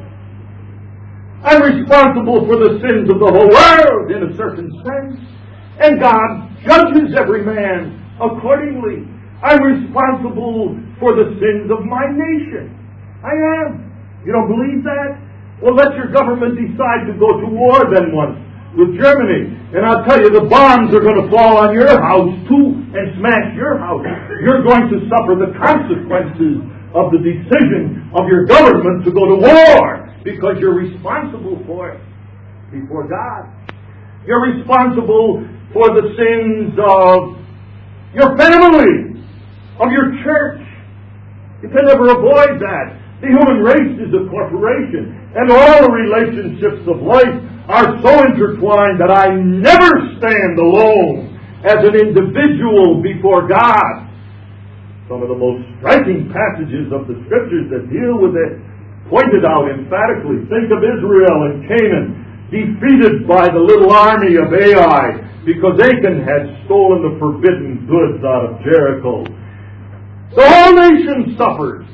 I'm responsible for the sins of the whole world in a certain sense. And God judges every man accordingly. I'm responsible for the sins of my nation. I am. You don't believe that? Well, let your government decide to go to war then once with Germany. And I'll tell you, the bombs are going to fall on your house too and smash your house. You're going to suffer the consequences of the decision of your government to go to war because you're responsible for it before God. You're responsible for the sins of your family, of your church. You can never avoid that. The human race is a corporation, and all the relationships of life are so intertwined that I never stand alone as an individual before God. Some of the most striking passages of the Scriptures that deal with it pointed out emphatically. Think of Israel and Canaan, defeated by the little army of Ai, because Achan had stolen the forbidden goods out of Jericho. The whole nation suffered.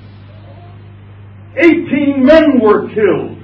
Eighteen men were killed.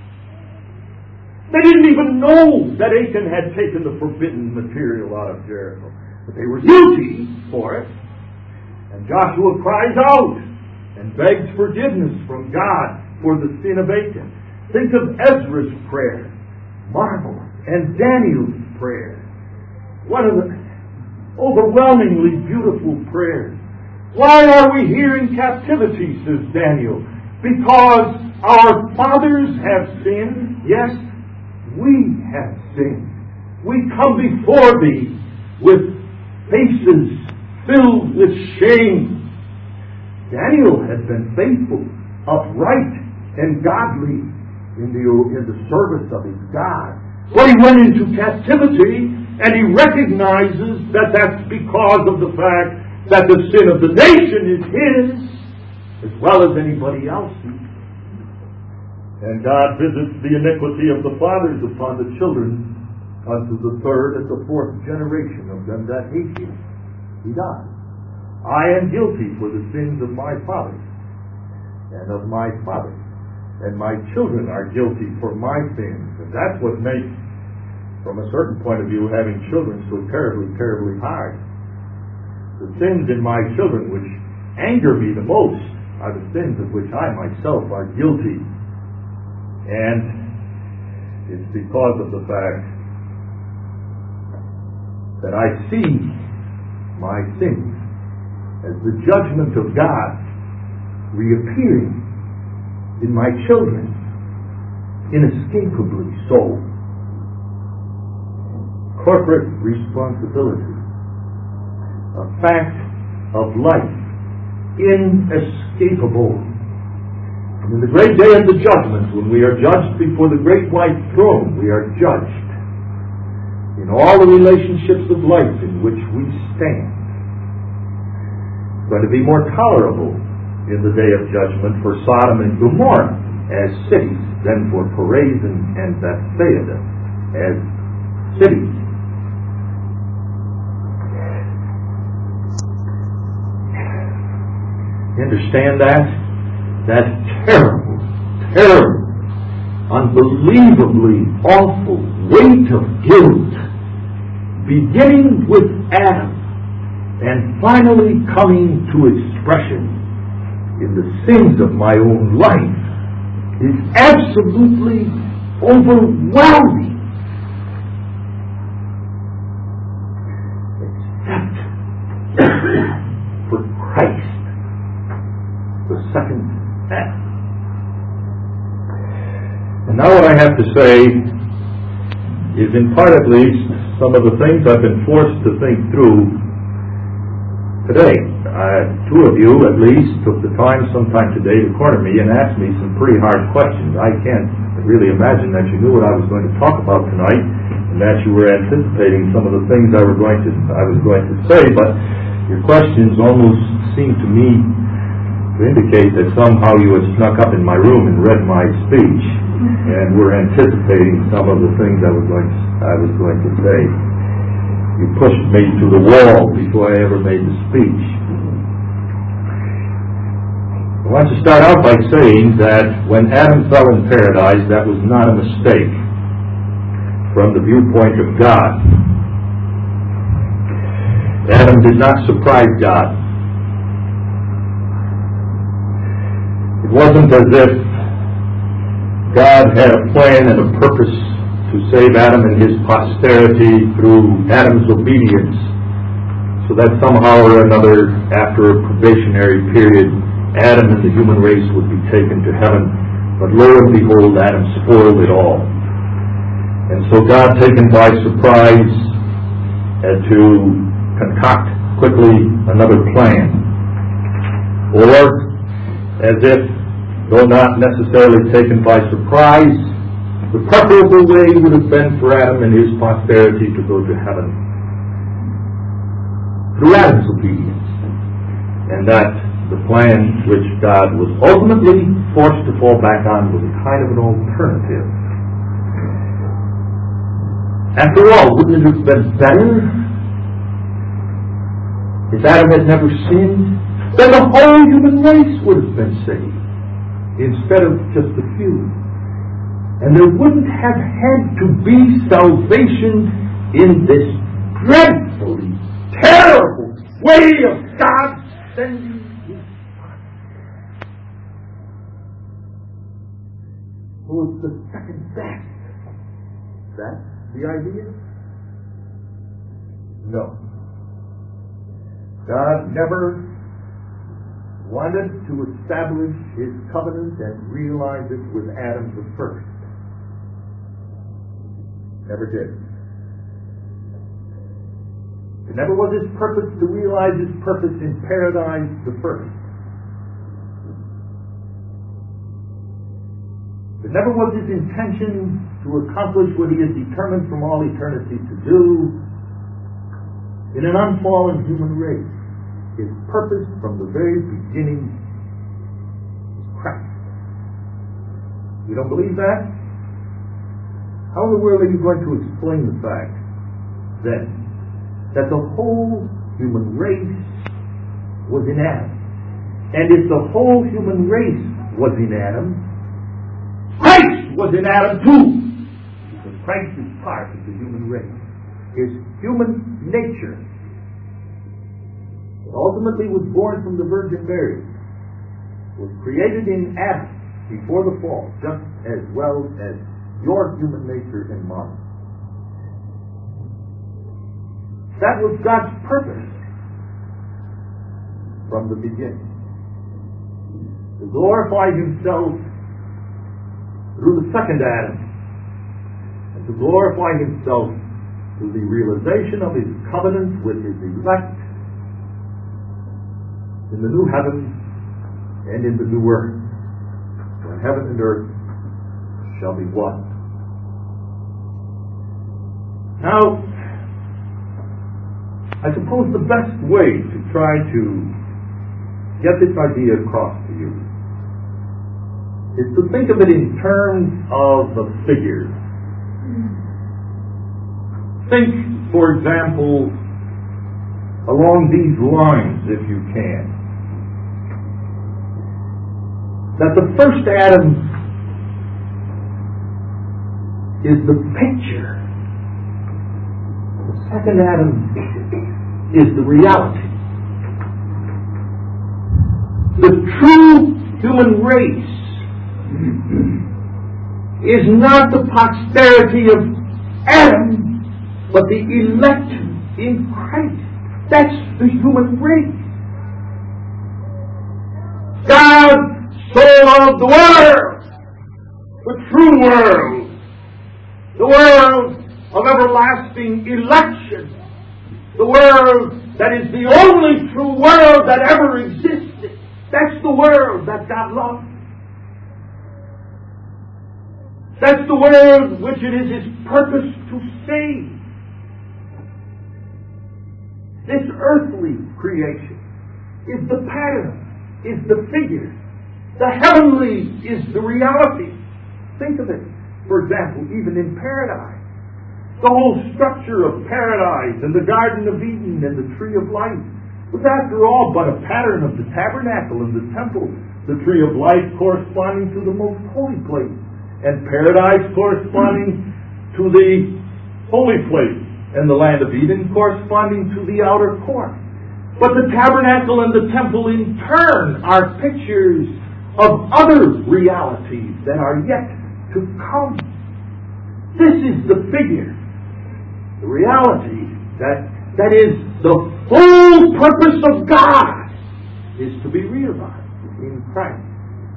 They didn't even know that Achan had taken the forbidden material out of Jericho. But they were guilty for it. And Joshua cries out and begs forgiveness from God for the sin of Achan. Think of Ezra's prayer. Marvelous. And Daniel's prayer. What are the overwhelmingly beautiful prayers. Why are we here in captivity, says Daniel? Because our fathers have sinned. Yes, we have sinned. We come before thee with faces filled with shame. Daniel had been faithful, upright, and godly in the, in the service of his God. But he went into captivity, and he recognizes that that's because of the fact that the sin of the nation is his. as well as anybody else. And God visits the iniquity of the fathers upon the children unto the third and the fourth generation of them that hate him. He does. I am guilty for the sins of my fathers and of my fathers, and my children are guilty for my sins. And that's what makes, from a certain point of view, having children so terribly, terribly hard. The sins in my children which anger me the most are the sins of which I myself are guilty. And it's because of the fact that I see my sins as the judgment of God reappearing in my children inescapably so. Corporate responsibility, a fact of life, inescapable. And in the great day of the judgment, when we are judged before the great white throne, we are judged in all the relationships of life in which we stand. It's going to be more tolerable in the day of judgment for Sodom and Gomorrah as cities than for Chorazin and Bethsaida as cities. You understand that? That terrible, terrible, unbelievably awful weight of guilt, beginning with Adam and finally coming to expression in the sins of my own life, is absolutely overwhelming. Except for Christ, the second Adam. And now what I have to say is, in part at least, some of the things I've been forced to think through today. Uh, two of you, at least, took the time sometime today to corner me and ask me some pretty hard questions. I can't really imagine that you knew what I was going to talk about tonight, and that you were anticipating some of the things I were going to I was going to say. But your questions almost seemed to me to indicate that somehow you had snuck up in my room and read my speech, and were anticipating some of the things I was going to, I was going to say. You pushed me to the wall before I ever made the speech. I want to start out by saying that when Adam fell in paradise, that was not a mistake from the viewpoint of God. Adam did not surprise God. It wasn't as if God had a plan and a purpose to save Adam and his posterity through Adam's obedience, so that somehow or another, after a probationary period, Adam and the human race would be taken to heaven. But lo and behold, Adam spoiled it all. And so God, taken by surprise, had to concoct quickly another plan. Or, as if, though not necessarily taken by surprise, the preferable way would have been for Adam and his posterity to go to heaven through Adam's obedience. And that the plan which God was ultimately forced to fall back on was a kind of an alternative. After all, wouldn't it have been better if Adam had never sinned? Then the whole human race would have been saved, instead of just a few. And there wouldn't have had to be salvation in this dreadfully terrible way of God sending His Son. So it's the second best. That's the idea? No. God never wanted to establish His covenant and realize it with Adam the first. Never did. It never was His purpose to realize His purpose in paradise the first. It never was His intention to accomplish what He is determined from all eternity to do in an unfallen human race. His purpose from the very beginning You don't believe that? How in the world are you going to explain the fact then that the whole human race was in Adam? And if the whole human race was in Adam, Christ was in Adam too! Because Christ is part of the human race. His human nature that ultimately was born from the Virgin Mary was created in Adam before the fall, just as well as your human nature and mine. That was God's purpose from the beginning. To glorify Himself through the second Adam, and to glorify Himself through the realization of His covenant with His elect in the new heaven and in the new earth, when heaven and earth shall be one. Now, I suppose the best way to try to get this idea across to you is to think of it in terms of a figure. Think, for example, along these lines, if you can, that the first Adam is the picture. The second Adam is the reality. The true human race is not the posterity of Adam, but the elect in Christ. That's the human race. God so loved the world, the true world, the world of everlasting election, the world that is the only true world that ever existed. That's the world that God loved. That's the world which it is His purpose to save. This earthly creation is the pattern, is the figure. The heavenly is the reality. Think of it. For example, even in paradise. The whole structure of paradise and the Garden of Eden and the Tree of Life was after all but a pattern of the tabernacle and the temple. The Tree of Life corresponding to the most holy place, and paradise corresponding to the holy place, and the land of Eden corresponding to the outer court. But the tabernacle and the temple in turn are pictures of other realities that are yet to come. This is the figure, the reality that, that is the full purpose of God is to be realized in Christ.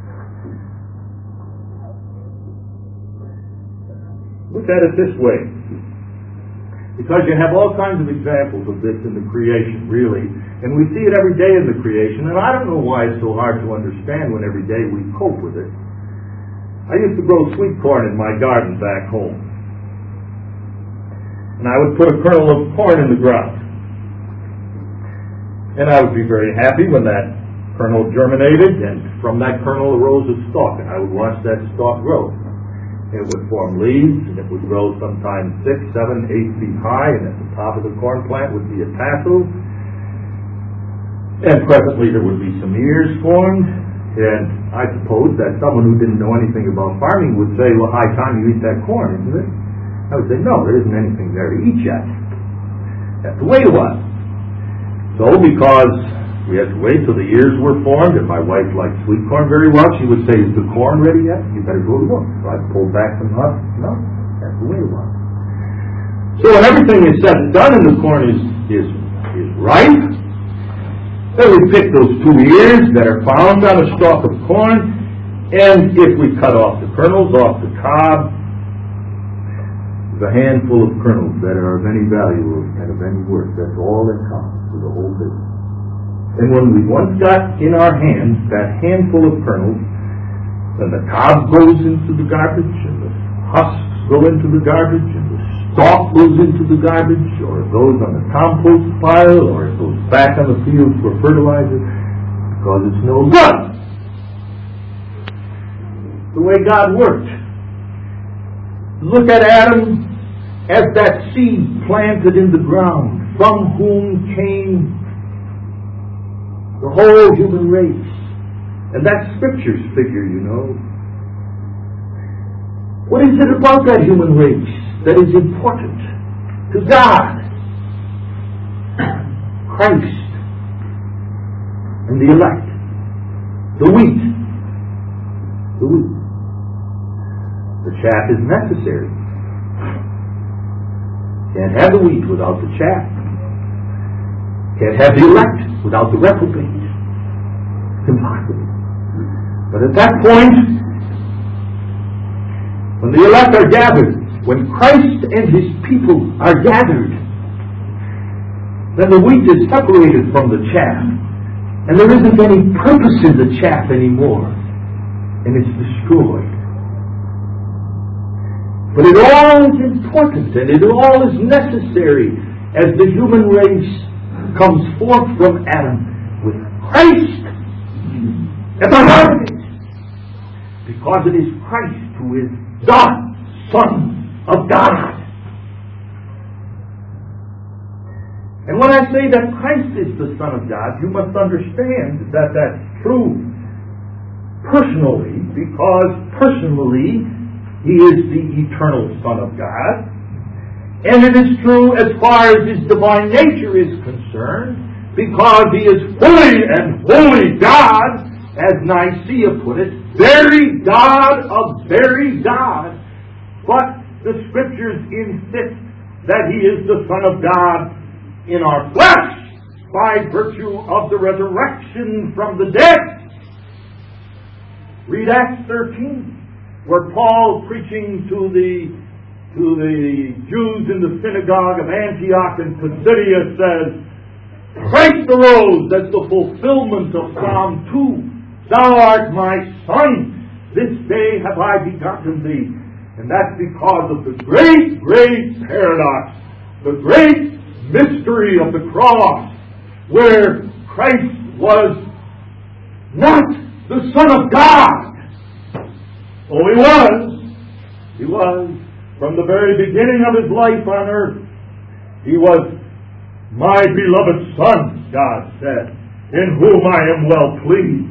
Look at it this way. Because you have all kinds of examples of this in the creation, really. And we see it every day in the creation. And I don't know why it's so hard to understand when every day we cope with it. I used to grow sweet corn in my garden back home. And I would put a kernel of corn in the ground. And I would be very happy when that kernel germinated, and from that kernel arose a stalk. And I would watch that stalk grow. It would form leaves, and it would grow sometimes six, seven, eight feet high, and at the top of the corn plant would be a tassel. And presently there would be some ears formed, and I suppose that someone who didn't know anything about farming would say, well, high time you eat that corn, isn't it? I would say, no, there isn't anything there to eat yet. You have to wait a while. So because we had to wait till the ears were formed, and my wife liked sweet corn very well, she would say, is the corn ready yet? You better go to work. So I'd pull back some husks. No, you have to wait a while. So when everything is said and done and the corn is, is, is ripe, then we pick those two ears that are found on a stalk of corn, and if we cut off the kernels off the cob, there's a handful of kernels that are of any value and of any worth. That's all that comes to the whole business. And when we once got in our hands that handful of kernels, then the cob goes into the garbage, and the husks go into the garbage, and the stalk goes into the garbage, or it goes on the compost pile, or it goes back on the field for fertilizer, because it's no good. the way God worked. Look at Adam as that seed planted in the ground, from whom came the whole human race. And that's Scripture's figure, you know. What is it about that human race that is important to God? Christ and the elect. The wheat. The wheat. The chaff is necessary. Can't have the wheat without the chaff. Can't have the elect without the reprobate. It's impossible. But at that point, when the elect are gathered, when Christ and His people are gathered, then the wheat is separated from the chaff, and there isn't any purpose in the chaff anymore, and it's destroyed. But it all is important, and it all is necessary as the human race comes forth from Adam with Christ at the heart of it, because it is Christ who is the Son of God. And when I say that Christ is the Son of God, you must understand that that's true personally, because personally He is the eternal Son of God. And it is true as far as His divine nature is concerned, because He is fully and wholly God, as Nicaea put it, very God of very God. But the Scriptures insist that He is the Son of God in our flesh by virtue of the resurrection from the dead. Read Acts thirteen, where Paul, preaching to the to the Jews in the synagogue of Antioch and Pisidia, says, Christ arose as the fulfillment of Psalm two. Thou art my Son, this day have I begotten thee. And that's because of the great, great paradox, the great mystery of the cross, where Christ was not the Son of God. Oh, He was. He was. From the very beginning of His life on earth, He was my beloved Son, God said, in whom I am well pleased.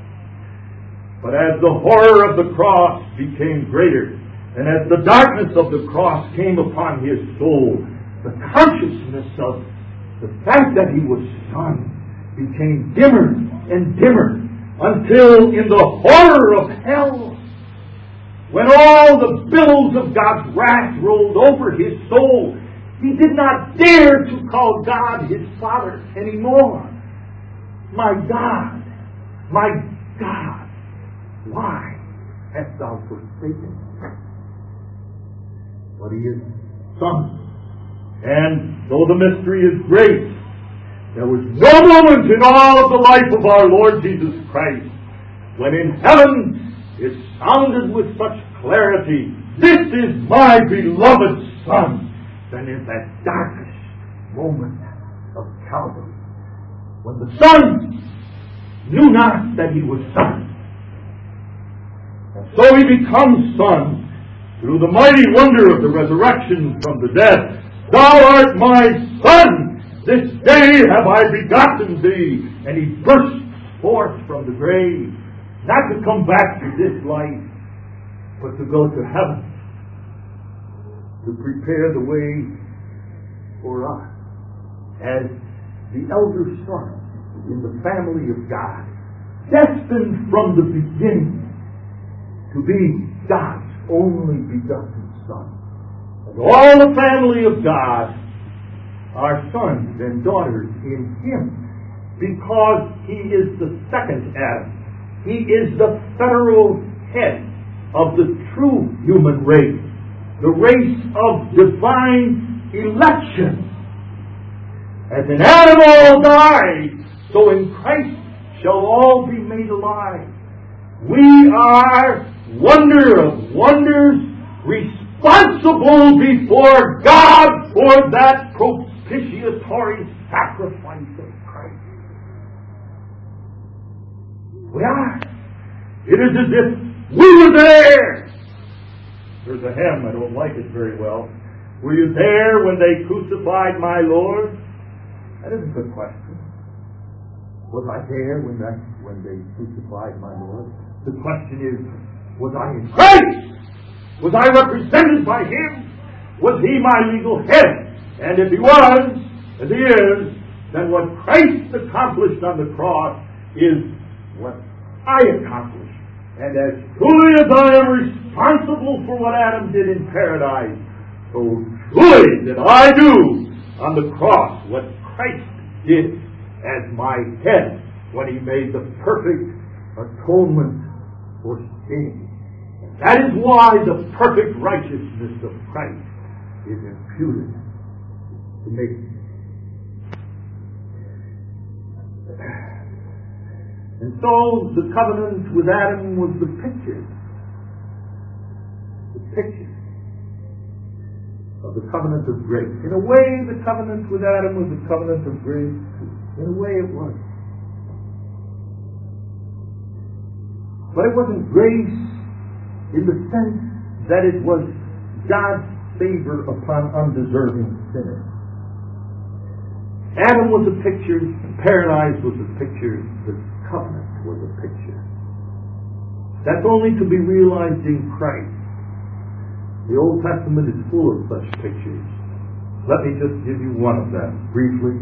But as the horror of the cross became greater, and as the darkness of the cross came upon His soul, the consciousness of the fact that He was Son became dimmer and dimmer, until in the horror of hell, when all the billows of God's wrath rolled over His soul, He did not dare to call God His Father anymore. My God, my God, why hast thou forsaken me? But He is Son. And though the mystery is great, there was no moment in all of the life of our Lord Jesus Christ when in heaven it sounded with such clarity, This is my beloved Son, than in that darkest moment of Calvary, when the Son knew not that He was Son. And so He becomes Son through the mighty wonder of the resurrection from the dead. Thou art my Son, this day have I begotten thee. And He bursts forth from the grave, not to come back to this life, but to go to heaven, to prepare the way for us as the elder son in the family of God, destined from the beginning to be God's only begotten Son. And all the family of God are sons and daughters in Him, because He is the second Adam. He is the federal head of the true human race, the race of divine election. As in Adam all died, so in Christ shall all be made alive. We are, wonder of wonders, responsible before God for that propitiatory sacrifice of Christ. We are. It is as if We were there. There's a hymn, I don't like it very well. Were you there when they crucified my Lord? That isn't the question. Was I there when they, when they crucified my Lord? The question is, was I in Christ? Was I represented by Him? Was He my legal head? And if He was, as He is, then what Christ accomplished on the cross is what I accomplished. And as truly as I am responsible for what Adam did in paradise, so truly did I do on the cross what Christ did as my head when He made the perfect atonement for sin. And that is why the perfect righteousness of Christ is imputed to me. And so the covenant with Adam was the picture, the picture of the covenant of grace. In a way, the covenant with Adam was the covenant of grace. In a way, it was. But it wasn't grace in the sense that it was God's favor upon undeserving sinners. Adam was a picture, paradise was a picture, the covenant was a picture. That's only to be realized in Christ. The Old Testament is full of such pictures. Let me just give you one of them briefly.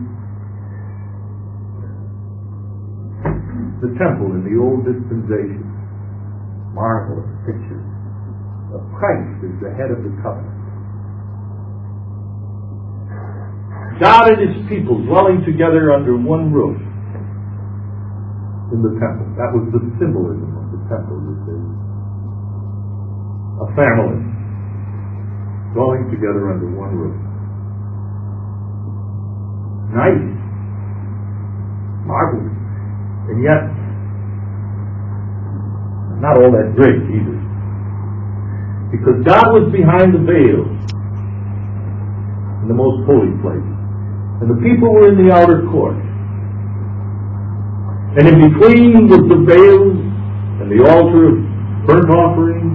The temple in the Old Dispensation. Marvelous picture of Christ as the head of the covenant. God and His people dwelling together under one roof in the temple. That was the symbolism of the temple, you see. A family dwelling together under one roof. Nice. Marvelous. And yet, not all that great either. Because God was behind the veil in the most holy place. And the people were in the outer court. And in between was the veil and the altar of burnt offering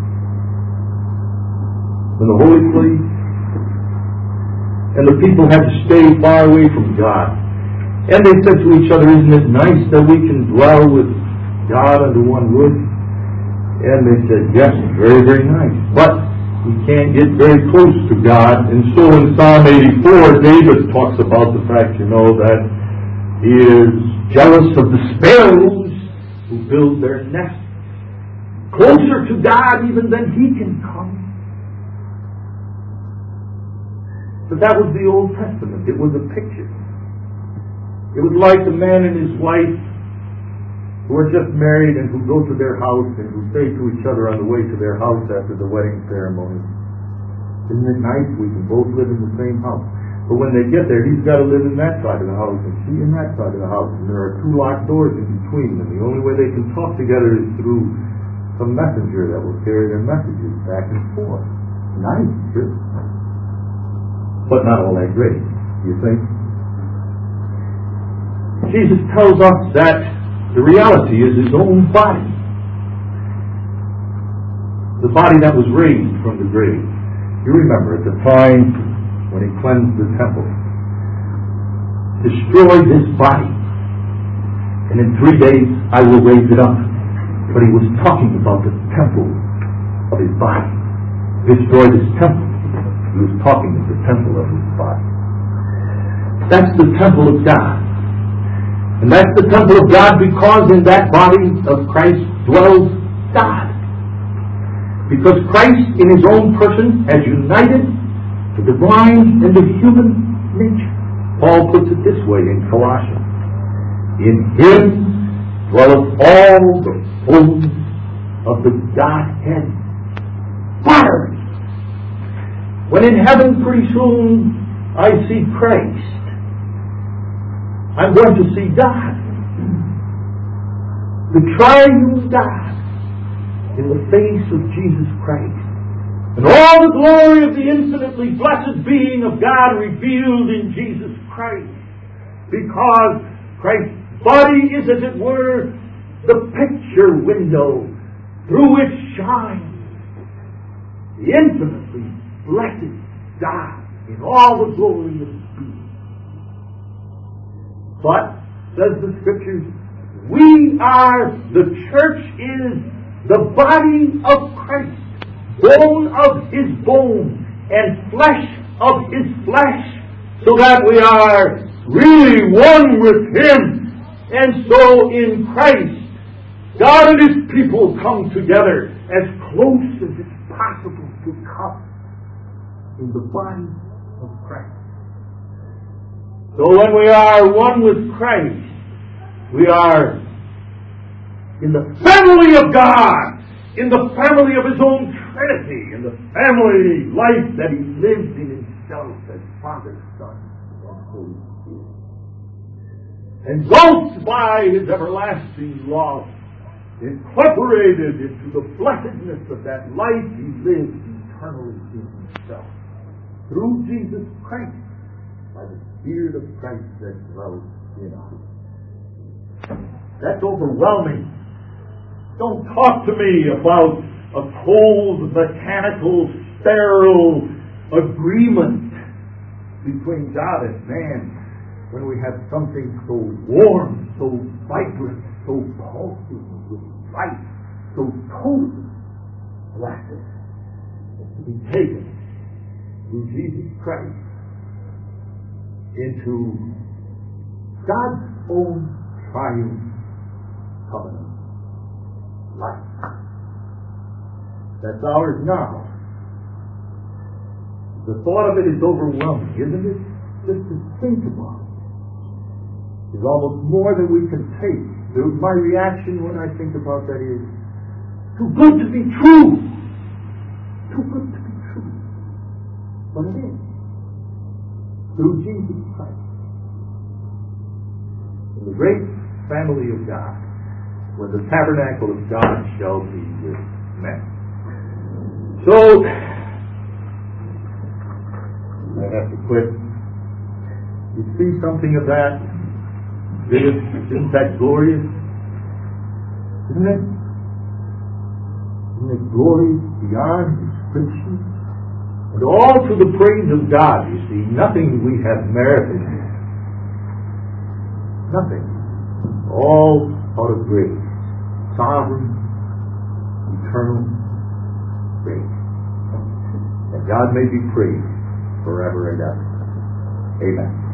and the holy place. And the people had to stay far away from God. And they said to each other, isn't it nice that we can dwell with God under one roof? And they said, yes, very, very nice. But we can't get very close to God. And so in Psalm eighty-four, David talks about the fact, you know, that he is jealous of the sparrows who build their nests closer to God even than he can come. But that was the Old Testament. It was a picture. It was like the man and his wife who are just married and who go to their house and who say to each other on the way to their house after the wedding ceremony, isn't it nice we can both live in the same house? But when they get there, he's got to live in that side of the house and she in that side of the house. And there are two locked doors in between them. The only way they can talk together is through some messenger that will carry their messages back and forth. Nice, sure. But not all that great, you think? Jesus tells us that the reality is His own body. The body that was raised from the grave. You remember at the time when He cleansed the temple, destroyed His body, and in three days I will raise it up. But He was talking about the temple of His body. Destroyed His temple. He was talking of the temple of His body. That's the temple of God. And that's the temple of God because in that body of Christ dwells God. Because Christ in His own person has united the divine and the human nature. Paul puts it this way in Colossians. In Him dwelleth all the fullness of the Godhead bodily. When in heaven pretty soon I see Christ, I'm going to see God. The triune God in the face of Jesus Christ. And all the glory of the infinitely blessed being of God revealed in Jesus Christ. Because Christ's body is, as it were, the picture window through which shines the infinitely blessed God in all the glory of being. But, says the Scriptures, we are, the church is the body of Christ, bone of His bone, and flesh of His flesh, so that we are really one with Him. And so in Christ, God and His people come together as close as it's possible to come in the body of Christ. So when we are one with Christ, we are in the family of God, in the family of His own Trinity, in the family life that He lives in Himself as Father, Son, and Holy Spirit. Engulfed by His everlasting love, incorporated into the blessedness of that life He lives eternally in Himself, through Jesus Christ, by the Spirit of Christ that dwells in us. That's overwhelming. Don't talk to me about a cold, mechanical, sterile agreement between God and man when we have something so warm, so vibrant, so pulsing with life, so totally blessed, to be taken through Jesus Christ into God's own triumph covenant life. That's ours now. The thought of it is overwhelming, isn't it? Just to think about it is almost more than we can take. My reaction when I think about that is, too good to be true. Too good to be true. But it is. Through Jesus Christ. In the great family of God, where the tabernacle of God shall be with men. So, I have to quit. You see something of that? Isn't, isn't that glorious? Isn't it? Isn't it glorious beyond description? And all to the praise of God, you see. Nothing we have merited. Nothing. All out of grace. Sovereign, eternal grace. And God may be praised forever and ever. Amen.